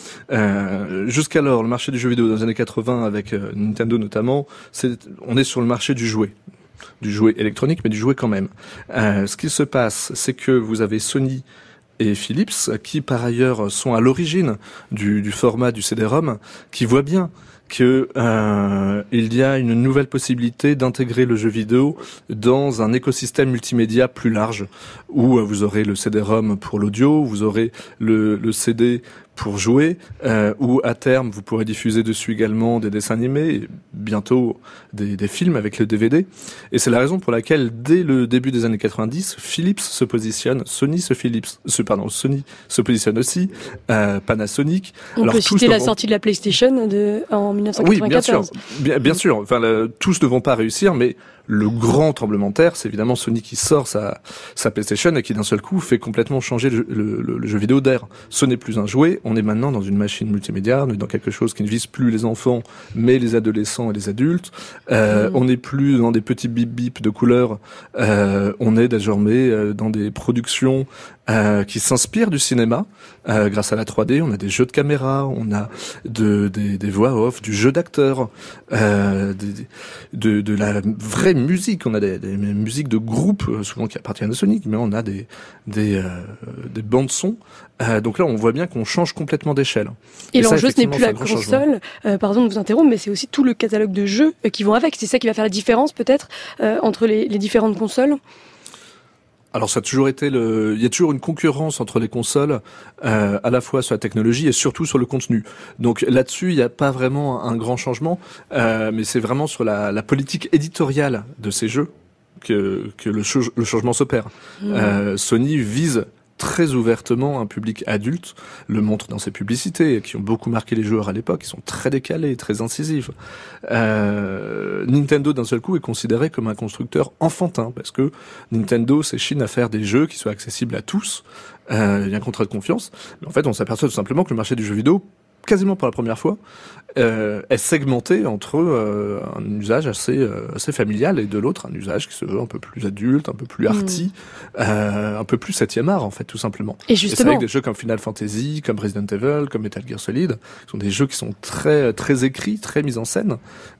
Euh, jusqu'alors, le marché du jeu vidéo dans les années quatre-vingts, avec euh, Nintendo notamment, c'est, on est sur le marché du jouet. Du jouet électronique, mais du jouet quand même. Euh, ce qui se passe, c'est que vous avez Sony et Philips, qui par ailleurs sont à l'origine du, du format du C D-ROM, qui voient bien que euh, il y a une nouvelle possibilité d'intégrer le jeu vidéo dans un écosystème multimédia plus large, où euh, vous aurez le C D-ROM pour l'audio, vous aurez le, le C D pour jouer, euh, où à terme vous pourrez diffuser dessus également des dessins animés, et bientôt des, des films avec le D V D. Et c'est la raison pour laquelle dès le début des années quatre-vingt-dix, Philips se positionne, Sony se Philips, se, pardon, Sony se positionne aussi, euh, Panasonic. On Alors, peut citer la vont... sortie de la PlayStation de, en dix-neuf cent quatre-vingt-quatorze. Oui, bien sûr, bien, bien sûr. Enfin, le, tous ne vont pas réussir, mais le grand tremblement de terre, c'est évidemment Sony qui sort sa, sa PlayStation et qui d'un seul coup fait complètement changer le, le, le, le jeu vidéo d'air. Ce n'est plus un jouet, on est maintenant dans une machine multimédia, on est dans quelque chose qui ne vise plus les enfants, mais les adolescents et les adultes. Euh, mmh. On n'est plus dans des petits bip bip de couleurs, euh, on est désormais euh, dans des productions euh, qui s'inspirent du cinéma. Euh, grâce à la trois D, on a des jeux de caméra, on a de, des, des voix off, du jeu d'acteurs, euh, des, de, de la vraie musique. On a des, des musiques de groupes, souvent qui appartiennent à Sony, mais on a des, des, euh, des bandes son. Euh, donc là, on voit bien qu'on change complètement d'échelle. Et, et l'enjeu, ce n'est plus la console, euh, pardon de vous interrompre, mais c'est aussi tout le catalogue de jeux euh, qui vont avec. C'est ça qui va faire la différence, peut-être, euh, entre les, les différentes consoles. Alors ça a toujours été le, il y a toujours une concurrence entre les consoles, euh, à la fois sur la technologie et surtout sur le contenu. Donc là-dessus, il n'y a pas vraiment un grand changement, euh, mais c'est vraiment sur la, la politique éditoriale de ces jeux que, que le, ch- le changement s'opère. Mmh. Euh, Sony vise très ouvertement un public adulte, le montre dans ses publicités, qui ont beaucoup marqué les joueurs à l'époque, qui sont très décalées, très incisives. Euh, Nintendo, d'un seul coup, est considéré comme un constructeur enfantin, parce que Nintendo s'échine à faire des jeux qui soient accessibles à tous. Euh, il y a un contrat de confiance. Mais en fait, on s'aperçoit tout simplement que le marché du jeu vidéo, quasiment pour la première fois, euh, est segmenté entre euh, un usage assez euh, assez familial et de l'autre un usage qui se veut un peu plus adulte, un peu plus arty, mmh. euh, un peu plus septième art en fait tout simplement. Et justement, et c'est avec des jeux comme Final Fantasy, comme Resident Evil, comme Metal Gear Solid, qui sont des jeux qui sont très très écrits, très mis en scène.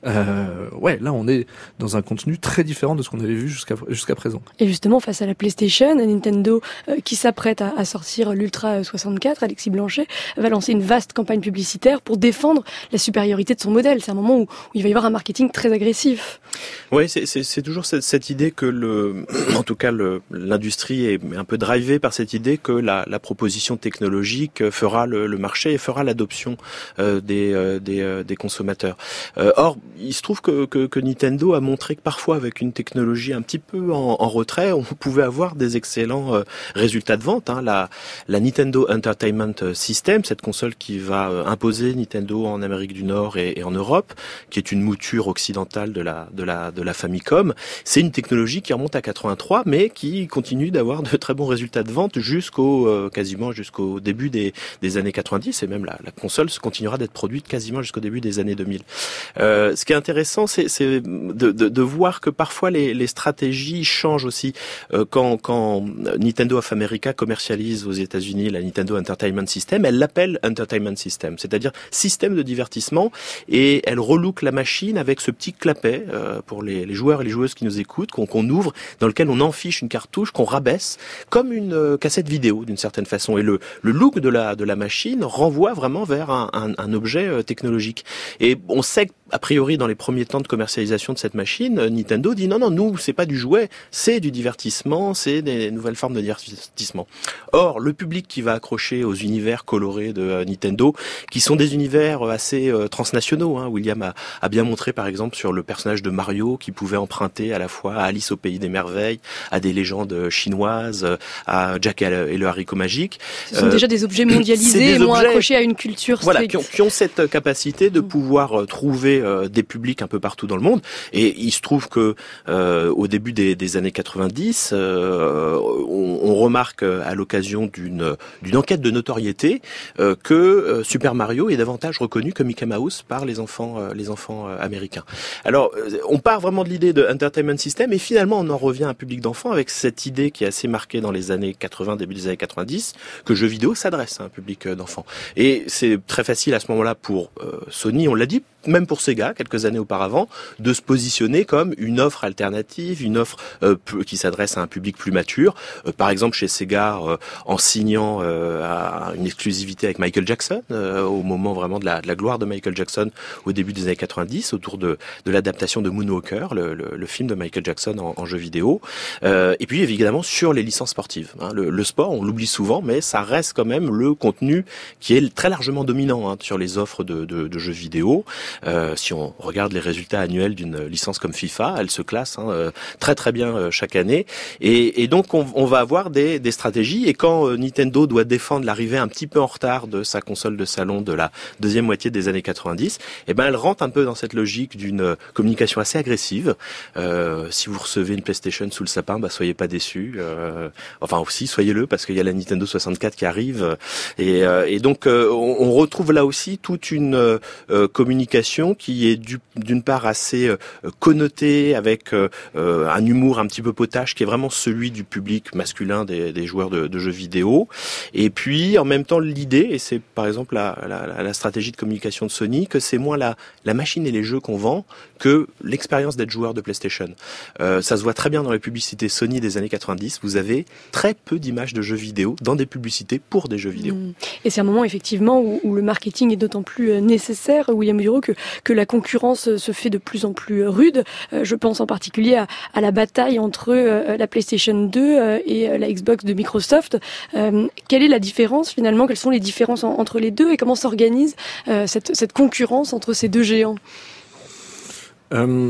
Euh, ouais, là on est dans un contenu très différent de ce qu'on avait vu jusqu'à jusqu'à présent. Et justement face à la PlayStation, Nintendo euh, qui s'apprête à, à sortir l'Ultra soixante-quatre, Alexis Blanchet va lancer une vaste campagne publicitaire pour défendre la supériorité de son modèle. C'est un moment où, où il va y avoir un marketing très agressif. Oui, c'est, c'est, c'est toujours cette, cette idée que le, en tout cas, le, l'industrie est un peu drivée par cette idée que la, la proposition technologique fera le, le marché et fera l'adoption euh, des, euh, des, euh, des consommateurs. Euh, or, il se trouve que, que, que Nintendo a montré que parfois, avec une technologie un petit peu en, en retrait, on pouvait avoir des excellents euh, résultats de vente. Hein. La, la Nintendo Entertainment System, cette console qui va euh, imposer Nintendo en Amérique du Nord et, et en Europe, qui est une mouture occidentale de la, de la, de la Famicom. C'est une technologie qui remonte à quatre-vingt-trois, mais qui continue d'avoir de très bons résultats de vente jusqu'au, euh, quasiment jusqu'au début des, des années quatre-vingt-dix, et même la, la console continuera d'être produite quasiment jusqu'au début des années deux mille. Euh, ce qui est intéressant, c'est, c'est de, de, de voir que parfois les, les stratégies changent aussi. Euh, quand, quand Nintendo of America commercialise aux États-Unis la Nintendo Entertainment System, elle l'appelle Entertainment System, c'est-à-dire système de divertissement, et elle relook la machine avec ce petit clapet euh, pour les, les joueurs et les joueuses qui nous écoutent, qu'on, qu'on ouvre, dans lequel on enfiche une cartouche, qu'on rabaisse, comme une euh, cassette vidéo d'une certaine façon. Et le, le look de la, de la machine renvoie vraiment vers un, un, un objet euh, technologique. Et on sait que, a priori, dans les premiers temps de commercialisation de cette machine, Nintendo dit non, non, nous, c'est pas du jouet, c'est du divertissement, c'est des nouvelles formes de divertissement. Or, le public qui va accrocher aux univers colorés de euh, Nintendo, qui sont des univers assez euh, transnationaux, hein. William a, a bien montré, par exemple, sur le personnage de Mario, qui pouvait emprunter à la fois à Alice au Pays des Merveilles, à des légendes chinoises, à Jack et le, et le haricot magique. Ce sont euh, déjà des objets mondialisés, des et moins objets, accrochés à une culture stricte. Voilà, qui ont, qui ont cette capacité de pouvoir trouver euh, des publics un peu partout dans le monde. Et il se trouve que euh, au début des, des années quatre-vingt-dix, euh, on, on remarque à l'occasion d'une, d'une enquête de notoriété euh, que euh, Super Mario est davantage reconnu que Mickey Mouse par les enfants, euh, les enfants euh, américains. Alors, euh, on part vraiment de l'idée de Entertainment System, et finalement, on en revient à un public d'enfants avec cette idée qui est assez marquée dans les années quatre-vingts, début des années quatre-vingt-dix, que jeux vidéo s'adresse à un public euh, d'enfants. Et c'est très facile à ce moment-là pour euh, Sony, on l'a dit, même pour Sega, quelques années auparavant, de se positionner comme une offre alternative, une offre euh, qui s'adresse à un public plus mature. Euh, par exemple, chez Sega, euh, en signant euh, à une exclusivité avec Michael Jackson, euh, au moment vraiment de la, de la gloire de Michael Jackson, au début des années quatre-vingt-dix, autour de, de l'adaptation de Moonwalker, le, le, le film de Michael Jackson en, en jeu vidéo. Euh, et puis, évidemment, sur les licences sportives. Hein, le, le sport, on l'oublie souvent, mais ça reste quand même le contenu qui est très largement dominant hein, sur les offres de, de, de jeux vidéo. Euh, si on regarde les résultats annuels d'une licence comme FIFA, elle se classe hein, euh, très très bien euh, chaque année. Et, et donc on, on va avoir des, des stratégies. Et quand euh, Nintendo doit défendre l'arrivée un petit peu en retard de sa console de salon de la deuxième moitié des années quatre-vingt-dix, eh ben elle rentre un peu dans cette logique d'une communication assez agressive. Euh, si vous recevez une PlayStation sous le sapin, bah soyez pas déçus. Euh, enfin aussi soyez-le parce qu'il y a la Nintendo soixante-quatre qui arrive. Et, euh, et donc euh, on, on retrouve là aussi toute une euh, communication qui est du, d'une part assez euh, connotée avec euh, un humour un petit peu potache qui est vraiment celui du public masculin des, des joueurs de, de jeux vidéo. Et puis en même temps l'idée, et c'est par exemple la, la, la stratégie de communication de Sony, que c'est moins la, la machine et les jeux qu'on vend que l'expérience d'être joueur de PlayStation. Euh, ça se voit très bien dans les publicités Sony des années quatre-vingt-dix. Vous avez très peu d'images de jeux vidéo dans des publicités pour des jeux vidéo. Mmh. Et c'est un moment effectivement où, où le marketing est d'autant plus nécessaire, William Bureau, que, que la concurrence se fait de plus en plus rude. Euh, je pense en particulier à, à la bataille entre euh, la PlayStation deux euh, et euh, la Xbox de Microsoft. Euh, quelle est la différence finalement ? Quelles sont les différences en, entre les deux et comment s'organise euh, cette, cette concurrence entre ces deux géants ?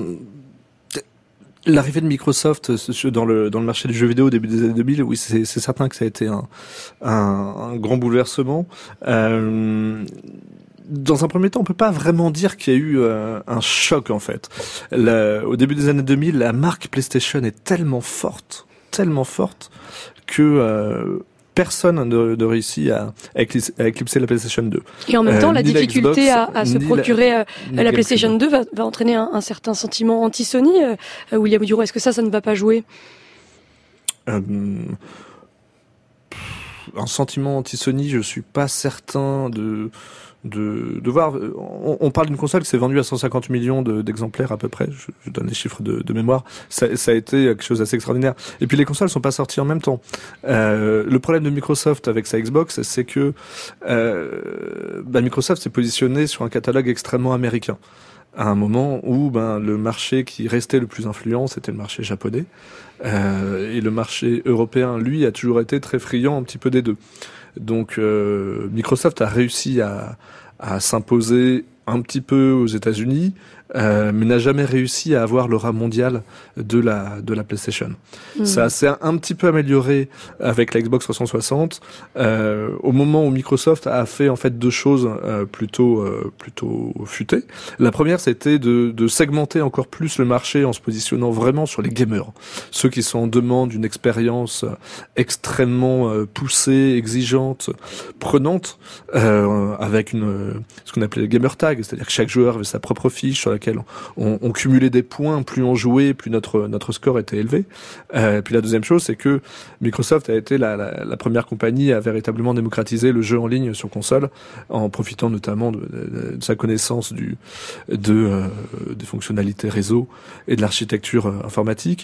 euh... L'arrivée de Microsoft dans le dans le marché du jeu vidéo au début des années deux mille, oui, c'est, c'est certain que ça a été un un, un grand bouleversement. Euh, Dans un premier temps, on peut pas vraiment dire qu'il y a eu euh, un choc en fait. La, au début des années deux mille, la marque PlayStation est tellement forte, tellement forte que euh, personne ne, ne réussit à, à éclipser la PlayStation deux. Et en même temps, euh, la difficulté Xbox, à, à se procurer la, la, la PlayStation deux va, va entraîner un, un certain sentiment anti-Sony. Euh, William Duro, est-ce que ça, ça ne va pas jouer ? euh, Un sentiment anti-Sony, je suis pas certain de... De, de voir, on, on parle d'une console qui s'est vendue à cent cinquante millions de, d'exemplaires à peu près. Je, je donne les chiffres de, de mémoire. Ça, ça a été quelque chose d'assez extraordinaire. Et puis les consoles sont pas sorties en même temps. Euh, le problème de Microsoft avec sa Xbox, c'est que euh, bah Microsoft s'est positionné sur un catalogue extrêmement américain. À un moment où ben le marché qui restait le plus influent, c'était le marché japonais, euh, et le marché européen, lui, a toujours été très friand un petit peu des deux. Donc euh, Microsoft a réussi à, à s'imposer un petit peu aux États-Unis, euh, mais n'a jamais réussi à avoir l'aura mondiale de la de la PlayStation. Mmh. Ça s'est un petit peu amélioré avec la Xbox trois cent soixante, euh, au moment où Microsoft a fait en fait deux choses euh, plutôt euh, plutôt futées. La première, c'était de, de segmenter encore plus le marché en se positionnant vraiment sur les gamers, ceux qui sont en demande d'une expérience extrêmement euh, poussée, exigeante, prenante, euh, avec une ce qu'on appelait les gamer tags, c'est-à-dire que chaque joueur avait sa propre fiche sur laquelle on, on cumulait des points, plus on jouait, plus notre notre score était élevé. Euh, puis la deuxième chose, c'est que Microsoft a été la, la, la première compagnie à véritablement démocratiser le jeu en ligne sur console, en profitant notamment de, de, de sa connaissance du de euh, des fonctionnalités réseau et de l'architecture informatique.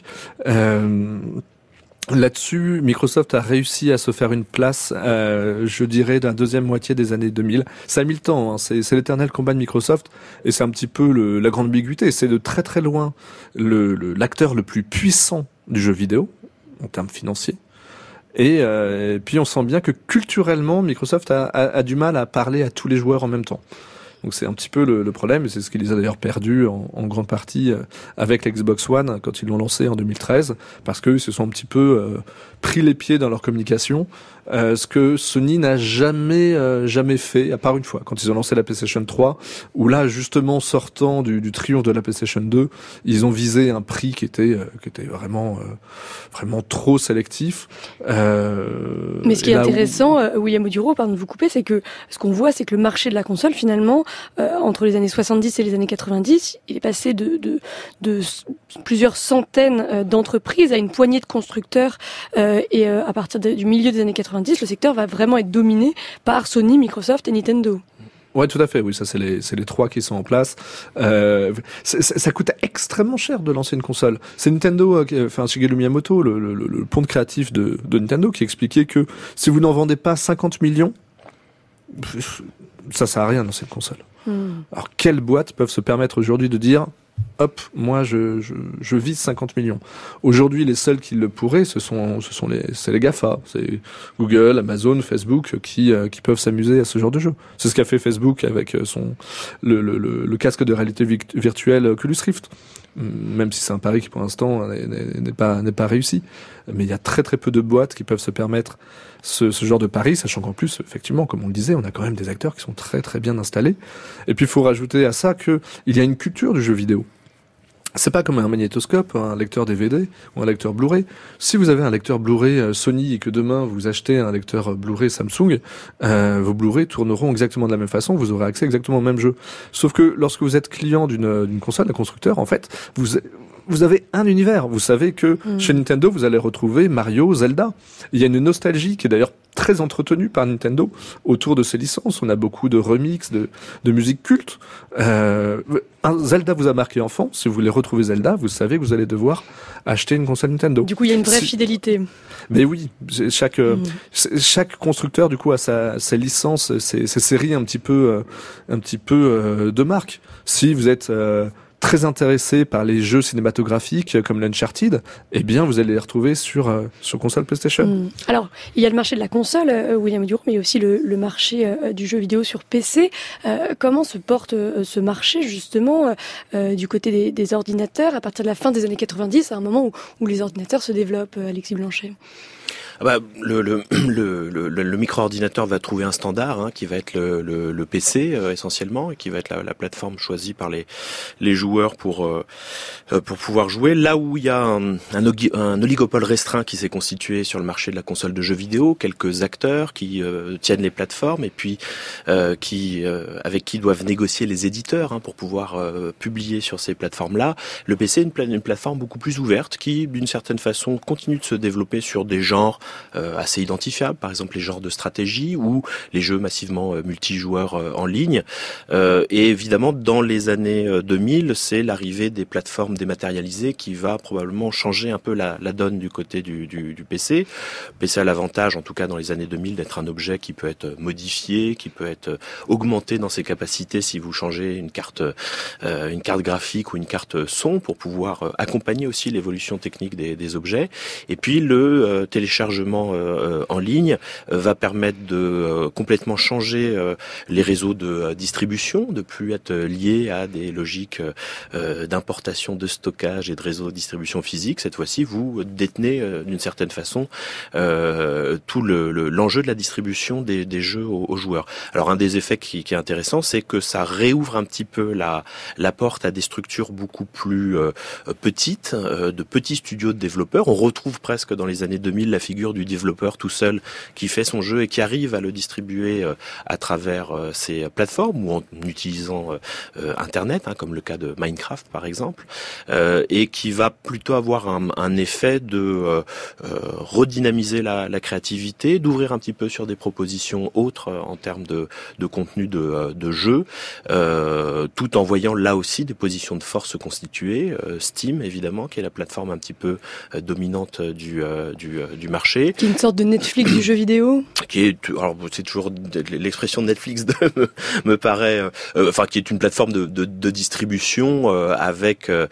Euh, Là-dessus, Microsoft a réussi à se faire une place, euh, je dirais, d'un deuxième moitié des années deux mille. Ça a mis le temps, hein. c'est, c'est l'éternel combat de Microsoft, et c'est un petit peu le, la grande ambiguïté. C'est de très très loin le, le, l'acteur le plus puissant du jeu vidéo, en termes financiers. Et, euh, et puis on sent bien que culturellement, Microsoft a, a, a du mal à parler à tous les joueurs en même temps. Donc c'est un petit peu le, le problème, et c'est ce qui les a d'ailleurs perdus en, en grande partie euh, avec l'Xbox One quand ils l'ont lancé en deux mille treize, parce qu'ils se sont un petit peu euh, pris les pieds dans leur communication, euh, ce que Sony n'a jamais euh, jamais fait, à part une fois, quand ils ont lancé la PlayStation trois, où là justement sortant du, du triomphe de la PlayStation deux, ils ont visé un prix qui était euh, qui était vraiment euh, vraiment trop sélectif. Euh, Mais ce qui est intéressant, où... William Oduro, pardon de vous couper, c'est que ce qu'on voit, c'est que le marché de la console finalement, Euh, entre les années soixante-dix et les années quatre-vingt-dix, il est passé de, de, de plusieurs centaines euh, d'entreprises à une poignée de constructeurs euh, et euh, à partir de, du milieu des années quatre-vingt-dix, le secteur va vraiment être dominé par Sony, Microsoft et Nintendo. Ouais, tout à fait. Oui, ça c'est les c'est les trois qui sont en place. Euh, ça, ça coûte extrêmement cher de lancer une console. C'est Nintendo, euh, enfin Shigeru Miyamoto, le, le, le ponte créatif de, de Nintendo, qui expliquait que si vous n'en vendez pas cinquante millions, ça sert à rien dans cette console. Mmh. Alors quelles boîtes peuvent se permettre aujourd'hui de dire hop, moi je, je, je vise cinquante millions. Aujourd'hui, les seuls qui le pourraient, ce sont ce sont les c'est les GAFA, c'est Google, Amazon, Facebook qui euh, qui peuvent s'amuser à ce genre de jeu. C'est ce qu'a fait Facebook avec son le le le, le casque de réalité virtuelle Oculus Rift. Même si c'est un pari qui pour l'instant n'est, n'est pas n'est pas réussi, mais il y a très très peu de boîtes qui peuvent se permettre ce, ce genre de pari, sachant qu'en plus effectivement, comme on le disait, on a quand même des acteurs qui sont très très bien installés. Et puis il faut rajouter à ça que il y a une culture du jeu vidéo. C'est pas comme un magnétoscope, un lecteur D V D ou un lecteur Blu-ray. Si vous avez un lecteur Blu-ray Sony et que demain vous achetez un lecteur Blu-ray Samsung, euh, vos Blu-ray tourneront exactement de la même façon, vous aurez accès exactement au même jeu. Sauf que lorsque vous êtes client d'une, d'une console, d'un constructeur, en fait, vous vous avez un univers. Vous savez que mmh. chez Nintendo, vous allez retrouver Mario, Zelda. Il y a une nostalgie qui est d'ailleurs très entretenue par Nintendo autour de ces licences. On a beaucoup de remixes, de, de musique culte. Euh, un Zelda vous a marqué enfant. Si vous voulez retrouver Zelda, vous savez que vous allez devoir acheter une console Nintendo. Du coup, il y a une vraie si... fidélité. Mais oui, chaque mmh. chaque constructeur du coup a sa, sa licence, ses, ses séries un petit peu un petit peu euh, de marque. Si vous êtes euh, très intéressés par les jeux cinématographiques comme l'Uncharted, eh bien vous allez les retrouver sur euh, sur console PlayStation. Mmh. Alors, il y a le marché de la console, euh, William Duroux, mais il y a aussi le, le marché euh, du jeu vidéo sur P C. Euh, comment se porte euh, ce marché justement euh, du côté des, des ordinateurs à partir de la fin des années quatre-vingt-dix, à un moment où, où les ordinateurs se développent, euh, Alexis Blanchet? Ah bah, le, le, le, le, le micro-ordinateur va trouver un standard hein, qui va être le, le, le P C euh, essentiellement et qui va être la, la plateforme choisie par les, les joueurs pour, euh, pour pouvoir jouer. Là où il y a un, un, un oligopole restreint qui s'est constitué sur le marché de la console de jeux vidéo, quelques acteurs qui euh, tiennent les plateformes et puis euh, qui, euh, avec qui doivent négocier les éditeurs hein, pour pouvoir euh, publier sur ces plateformes-là. Le P C est une, pla- une plateforme beaucoup plus ouverte qui, d'une certaine façon, continue de se développer sur des genres Euh, assez identifiables, par exemple les genres de stratégie ou les jeux massivement euh, multijoueurs euh, en ligne. Euh, et évidemment, dans les années euh, deux mille, c'est l'arrivée des plateformes dématérialisées qui va probablement changer un peu la, la donne du côté du, du, du P C. Le P C a l'avantage, en tout cas dans les années deux mille, d'être un objet qui peut être modifié, qui peut être augmenté dans ses capacités si vous changez une carte, euh, une carte graphique ou une carte son pour pouvoir euh, accompagner aussi l'évolution technique des, des objets. Et puis le euh, téléchargement Euh, en ligne euh, va permettre de euh, complètement changer euh, les réseaux de euh, distribution, de plus être liés à des logiques euh, d'importation, de stockage et de réseaux de distribution physique. Cette fois-ci, vous détenez euh, d'une certaine façon euh, tout le, le, l'enjeu de la distribution des, des jeux aux, aux joueurs. Alors un des effets qui, qui est intéressant, c'est que ça réouvre un petit peu la, la porte à des structures beaucoup plus euh, petites, euh, de petits studios de développeurs. On retrouve presque dans les années deux mille la figure du développeur tout seul qui fait son jeu et qui arrive à le distribuer euh, à travers euh, ces plateformes ou en utilisant euh, Internet, hein, comme le cas de Minecraft par exemple, euh, et qui va plutôt avoir un, un effet de euh, euh, redynamiser la, la créativité, d'ouvrir un petit peu sur des propositions autres euh, en termes de, de contenu de, euh, de jeu, euh, tout en voyant là aussi des positions de force se constituer. Euh, Steam évidemment, qui est la plateforme un petit peu euh, dominante du, euh, du, euh, du marché. Qui est une sorte de Netflix du jeu vidéo. Qui est, alors c'est toujours l'expression Netflix de, me, me paraît, euh, enfin qui est une plateforme de, de, de distribution euh, avec euh,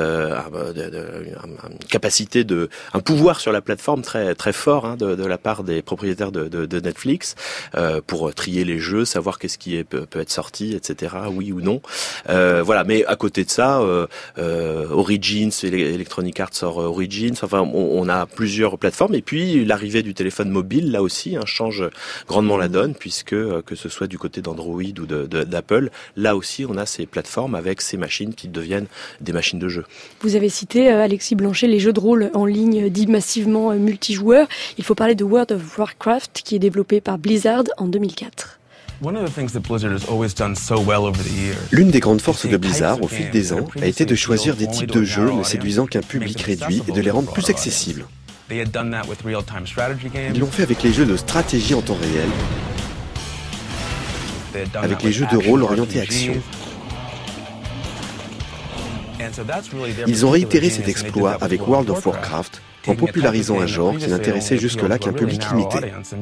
euh, de, de, une capacité de, un pouvoir sur la plateforme très très fort hein, de, de la part des propriétaires de, de, de Netflix euh, pour trier les jeux, savoir qu'est-ce qui est, peut, peut être sorti, et cetera. Oui ou non. Euh, voilà. Mais à côté de ça, euh, euh, Origins, Electronic Arts sort Origins. Enfin, on, on a plusieurs plateformes et puis l'arrivée du téléphone mobile, là aussi, hein, change grandement la donne, puisque euh, que ce soit du côté d'Android ou de, de, d'Apple, là aussi, on a ces plateformes avec ces machines qui deviennent des machines de jeu. Vous avez cité, euh, Alexis Blanchet, les jeux de rôle en ligne dits massivement euh, multijoueurs. Il faut parler de World of Warcraft, qui est développé par Blizzard en deux mille quatre. L'une des grandes forces de Blizzard au fil des ans a été de choisir des types de jeux ne séduisant qu'un public réduit et de les rendre plus accessibles. Ils l'ont fait avec les jeux de stratégie en temps réel, avec les jeux de rôle orientés action. Ils ont réitéré cet exploit avec World of Warcraft, en popularisant un genre qui n'intéressait jusque-là qu'un public limité.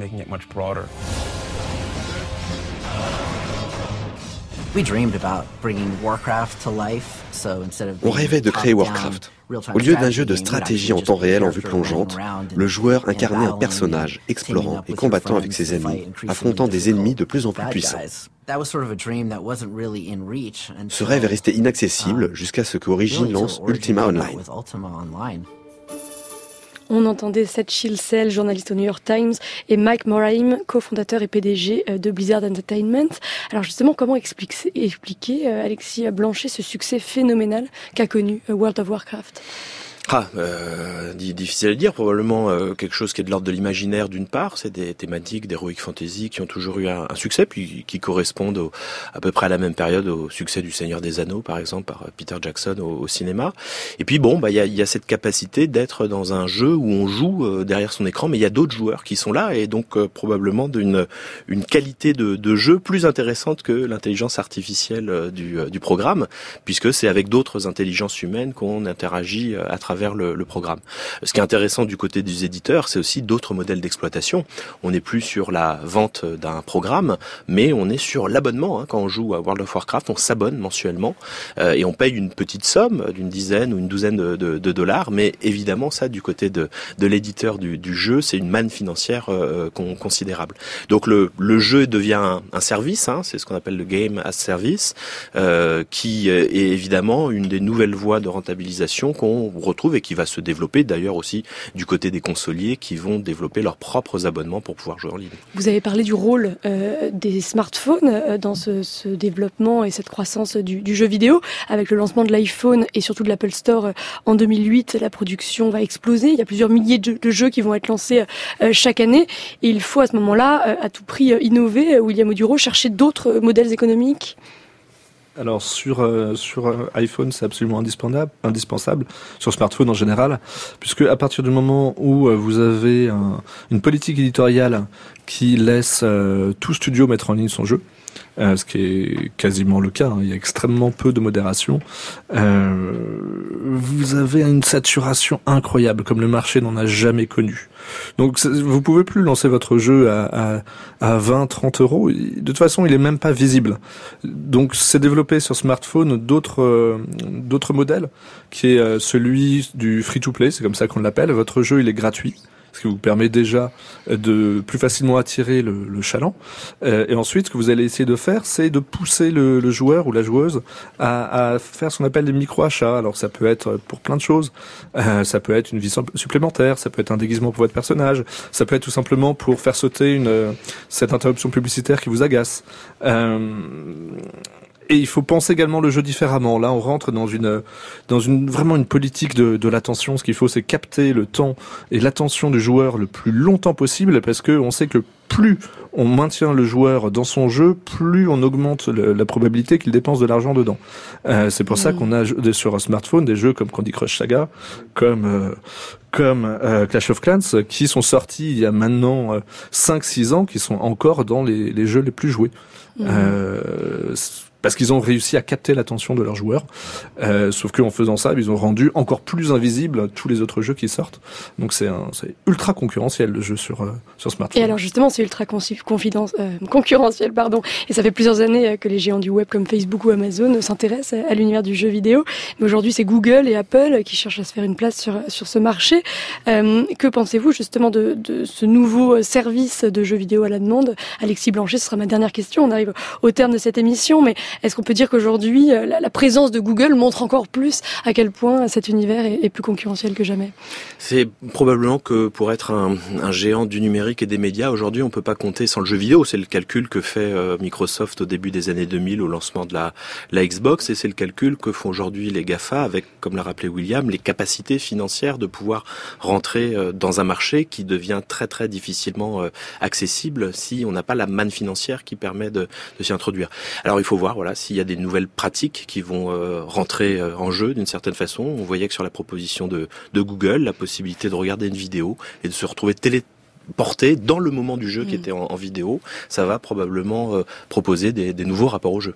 On rêvait de créer Warcraft. Au lieu d'un jeu de stratégie en temps réel en vue plongeante, le joueur incarnait un personnage explorant et combattant avec ses ennemis, affrontant des ennemis de plus en plus puissants. Ce rêve est resté inaccessible jusqu'à ce qu'Origin lance Ultima Online. On entendait Seth Chilsell, journaliste au New York Times, et Mike Morhaime, cofondateur et P D G de Blizzard Entertainment. Alors justement, comment expliquer, expliquer Alexis Blanchet, ce succès phénoménal qu'a connu World of Warcraft ? Ah, euh, difficile à dire, probablement euh, quelque chose qui est de l'ordre de l'imaginaire d'une part, c'est des thématiques d'heroic fantasy qui ont toujours eu un, un succès, puis qui correspondent au, à peu près à la même période au succès du Seigneur des Anneaux, par exemple, par Peter Jackson au, au cinéma. Et puis bon, bah il y a, y a cette capacité d'être dans un jeu où on joue euh, derrière son écran, mais il y a d'autres joueurs qui sont là, et donc euh, probablement d'une une qualité de, de jeu plus intéressante que l'intelligence artificielle euh, du, euh, du programme, puisque c'est avec d'autres intelligences humaines qu'on interagit euh, à travers travers le, le programme. Ce qui est intéressant du côté des éditeurs, c'est aussi d'autres modèles d'exploitation. On n'est plus sur la vente d'un programme, mais on est sur l'abonnement. Hein. Quand on joue à World of Warcraft, on s'abonne mensuellement euh, et on paye une petite somme d'une dizaine ou une douzaine de, de, de dollars. Mais évidemment, ça, du côté de, de l'éditeur du, du jeu, c'est une manne financière euh, con, considérable. Donc le, le jeu devient un, un service, hein, c'est ce qu'on appelle le game as service, euh, qui est évidemment une des nouvelles voies de rentabilisation qu'on retrouve et qui va se développer d'ailleurs aussi du côté des consoliers qui vont développer leurs propres abonnements pour pouvoir jouer en ligne. Vous avez parlé du rôle euh, des smartphones euh, dans ce, ce développement et cette croissance du, du jeu vidéo. Avec le lancement de l'iPhone et surtout de l'Apple Store euh, en deux mille huit, la production va exploser. Il y a plusieurs milliers de, de jeux qui vont être lancés euh, chaque année et il faut à ce moment-là euh, à tout prix euh, innover. Euh, William Oduro, chercher d'autres euh, modèles économiques. Alors sur euh, sur euh, iPhone, c'est absolument indispensable, indispensable. Sur smartphone en général, puisque à partir du moment où euh, vous avez un, une politique éditoriale qui laisse euh, tout studio mettre en ligne son jeu, euh, ce qui est quasiment le cas, hein, il y a extrêmement peu de modération. Euh, vous avez une saturation incroyable, comme le marché n'en a jamais connu. Donc vous pouvez plus lancer votre jeu à, à, à vingt, trente euros. De toute façon, il est même pas visible. Donc c'est développé sur smartphone d'autres euh, d'autres modèles, qui est euh, celui du free-to-play, c'est comme ça qu'on l'appelle. Votre jeu, il est gratuit, ce qui vous permet déjà de plus facilement attirer le, le chaland. Euh, et ensuite, ce que vous allez essayer de faire, c'est de pousser le, le joueur ou la joueuse à, à faire ce qu'on appelle des micro-achats. Alors ça peut être pour plein de choses. Euh, ça peut être une vie supplémentaire, ça peut être un déguisement pour votre personnage, ça peut être tout simplement pour faire sauter une, cette interruption publicitaire qui vous agace. Euh, Et il faut penser également le jeu différemment. Là, on rentre dans une, dans une vraiment une politique de, de l'attention. Ce qu'il faut, c'est capter le temps et l'attention du joueur le plus longtemps possible, parce que on sait que plus on maintient le joueur dans son jeu, plus on augmente le, la probabilité qu'il dépense de l'argent dedans. Euh, c'est pour mmh. ça qu'on a sur un smartphone des jeux comme Candy Crush Saga, comme euh, comme euh, Clash of Clans, qui sont sortis il y a maintenant euh, cinq six ans, qui sont encore dans les, les jeux les plus joués. Mmh. Euh, parce qu'ils ont réussi à capter l'attention de leurs joueurs. Euh, sauf qu'en faisant ça, ils ont rendu encore plus invisibles tous les autres jeux qui sortent. Donc c'est, un, c'est ultra concurrentiel le jeu sur, euh, sur smartphone. Et alors justement, c'est ultra confidence, euh, concurrentiel, pardon. Et ça fait plusieurs années que les géants du web comme Facebook ou Amazon s'intéressent à l'univers du jeu vidéo. Mais aujourd'hui, c'est Google et Apple qui cherchent à se faire une place sur, sur ce marché. Euh, que pensez-vous justement de, de ce nouveau service de jeux vidéo à la demande? Alexis Blanchet, ce sera ma dernière question. On arrive au terme de cette émission, mais est-ce qu'on peut dire qu'aujourd'hui, la, la présence de Google montre encore plus à quel point cet univers est, est plus concurrentiel que jamais? C'est probablement que pour être un, un géant du numérique et des médias, aujourd'hui, on peut pas compter sans le jeu vidéo. C'est le calcul que fait euh, Microsoft au début des années deux mille au lancement de la, la Xbox, et c'est le calcul que font aujourd'hui les GAFA avec, comme l'a rappelé William, les capacités financières de pouvoir rentrer euh, dans un marché qui devient très très difficilement euh, accessible si on n'a pas la manne financière qui permet de, de s'y introduire. Alors il faut voir, voilà, s'il y a des nouvelles pratiques qui vont euh, rentrer euh, en jeu d'une certaine façon. On voyait que sur la proposition de, de Google, la possibilité de regarder une vidéo et de se retrouver téléporté dans le moment du jeu mmh. qui était en, en vidéo, ça va probablement euh, proposer des, des nouveaux rapports au jeu.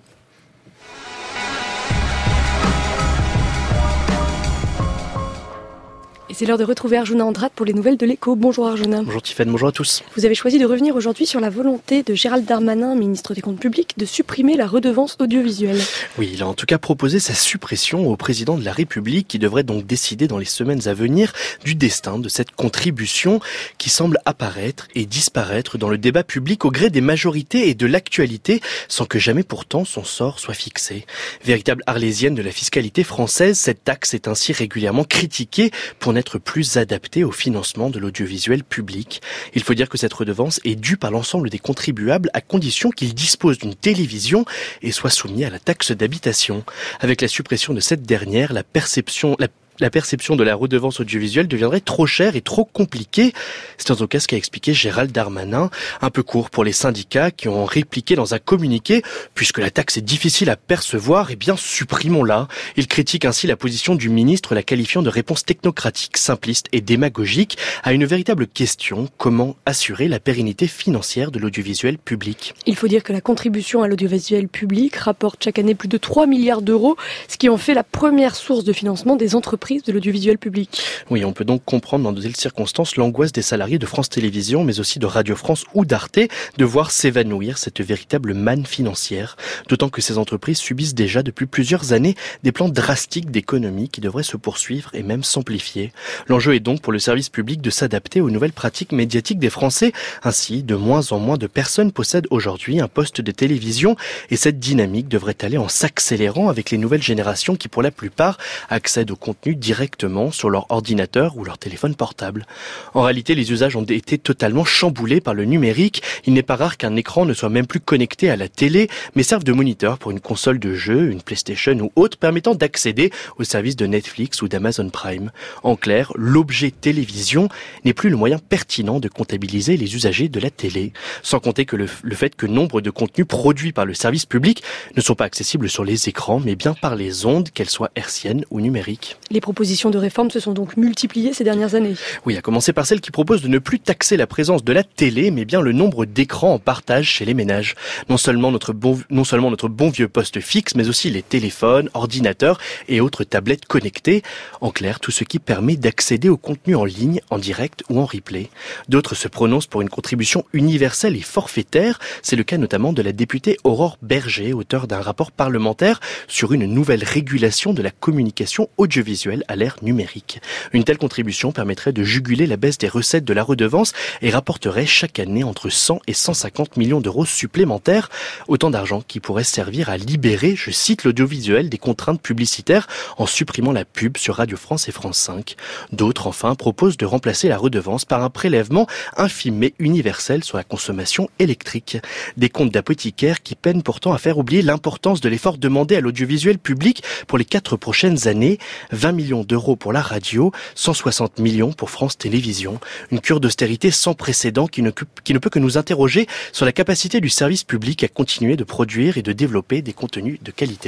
C'est l'heure de retrouver Arjuna Andrade pour les nouvelles de l'Écho. Bonjour Arjuna. Bonjour Tiffaine, bonjour à tous. Vous avez choisi de revenir aujourd'hui sur la volonté de Gérald Darmanin, ministre des Comptes publics, de supprimer la redevance audiovisuelle. Oui, il a en tout cas proposé sa suppression au président de la République, qui devrait donc décider dans les semaines à venir du destin de cette contribution qui semble apparaître et disparaître dans le débat public au gré des majorités et de l'actualité, sans que jamais pourtant son sort soit fixé. Véritable arlésienne de la fiscalité française, cette taxe est ainsi régulièrement critiquée pour n'être plus adapté au financement de l'audiovisuel public. Il faut dire que cette redevance est due par l'ensemble des contribuables à condition qu'ils disposent d'une télévision et soient soumis à la taxe d'habitation. Avec la suppression de cette dernière, la perception, la La perception de la redevance audiovisuelle deviendrait trop chère et trop compliquée. C'est en tout cas ce qu'a expliqué Gérald Darmanin. Un peu court pour les syndicats qui ont répliqué dans un communiqué. Puisque la taxe est difficile à percevoir, eh bien supprimons-la. Il critique ainsi la position du ministre, la qualifiant de réponse technocratique, simpliste et démagogique à une véritable question: comment assurer la pérennité financière de l'audiovisuel public? Il faut dire que la contribution à l'audiovisuel public rapporte chaque année plus de trois milliards d'euros, ce qui en fait la première source de financement des entreprises entreprises de l'audiovisuel public. Oui, on peut donc comprendre dans de telles circonstances l'angoisse des salariés de France Télévisions, mais aussi de Radio France ou d'Arte, de voir s'évanouir cette véritable manne financière. D'autant que ces entreprises subissent déjà depuis plusieurs années des plans drastiques d'économie qui devraient se poursuivre et même s'amplifier. L'enjeu est donc pour le service public de s'adapter aux nouvelles pratiques médiatiques des Français. Ainsi, de moins en moins de personnes possèdent aujourd'hui un poste de télévision et cette dynamique devrait aller en s'accélérant avec les nouvelles générations qui, pour la plupart, accèdent au contenu directement sur leur ordinateur ou leur téléphone portable. En réalité, les usages ont été totalement chamboulés par le numérique. Il n'est pas rare qu'un écran ne soit même plus connecté à la télé, mais serve de moniteur pour une console de jeu, une PlayStation ou autre, permettant d'accéder aux services de Netflix ou d'Amazon Prime. En clair, l'objet télévision n'est plus le moyen pertinent de comptabiliser les usagers de la télé. Sans compter que le, le fait que nombre de contenus produits par le service public ne sont pas accessibles sur les écrans, mais bien par les ondes, qu'elles soient hertziennes ou numériques. Les propositions de réforme se sont donc multipliées ces dernières années. Oui, à commencer par celle qui propose de ne plus taxer la présence de la télé, mais bien le nombre d'écrans en partage chez les ménages. Non seulement notre bon, non seulement notre bon vieux poste fixe, mais aussi les téléphones, ordinateurs et autres tablettes connectées. En clair, tout ce qui permet d'accéder au contenu en ligne, en direct ou en replay. D'autres se prononcent pour une contribution universelle et forfaitaire. C'est le cas notamment de la députée Aurore Berger, auteure d'un rapport parlementaire sur une nouvelle régulation de la communication audiovisuelle à l'ère numérique. Une telle contribution permettrait de juguler la baisse des recettes de la redevance et rapporterait chaque année entre cent et cent cinquante millions d'euros supplémentaires. Autant d'argent qui pourrait servir à libérer, je cite, l'audiovisuel des contraintes publicitaires en supprimant la pub sur Radio France et France cinq. D'autres, enfin, proposent de remplacer la redevance par un prélèvement infime mais universel sur la consommation électrique. Des comptes d'apothicaires qui peinent pourtant à faire oublier l'importance de l'effort demandé à l'audiovisuel public pour les quatre prochaines années. vingt millions d'euros pour la radio, cent soixante millions pour France Télévisions. Une cure d'austérité sans précédent qui ne, qui ne peut que nous interroger sur la capacité du service public à continuer de produire et de développer des contenus de qualité.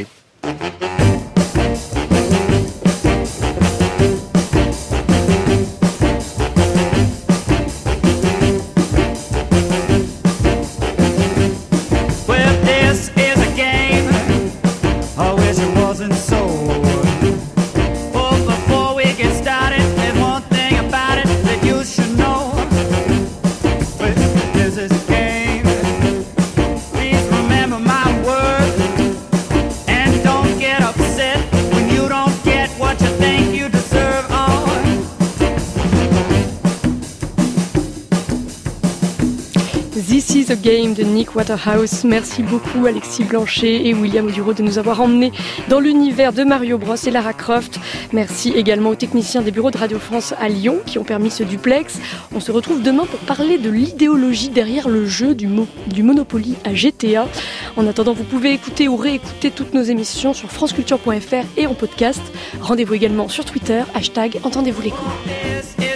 This is a Game de Nick Waterhouse. Merci beaucoup Alexis Blanchet et William Audureau de nous avoir emmenés dans l'univers de Mario Bros et Lara Croft. Merci également aux techniciens des bureaux de Radio France à Lyon qui ont permis ce duplex. On se retrouve demain pour parler de l'idéologie derrière le jeu du, mo- du Monopoly à G T A. En attendant, vous pouvez écouter ou réécouter toutes nos émissions sur franceculture point f r et en podcast. Rendez-vous également sur Twitter, hashtag Entendez-vous l'écho.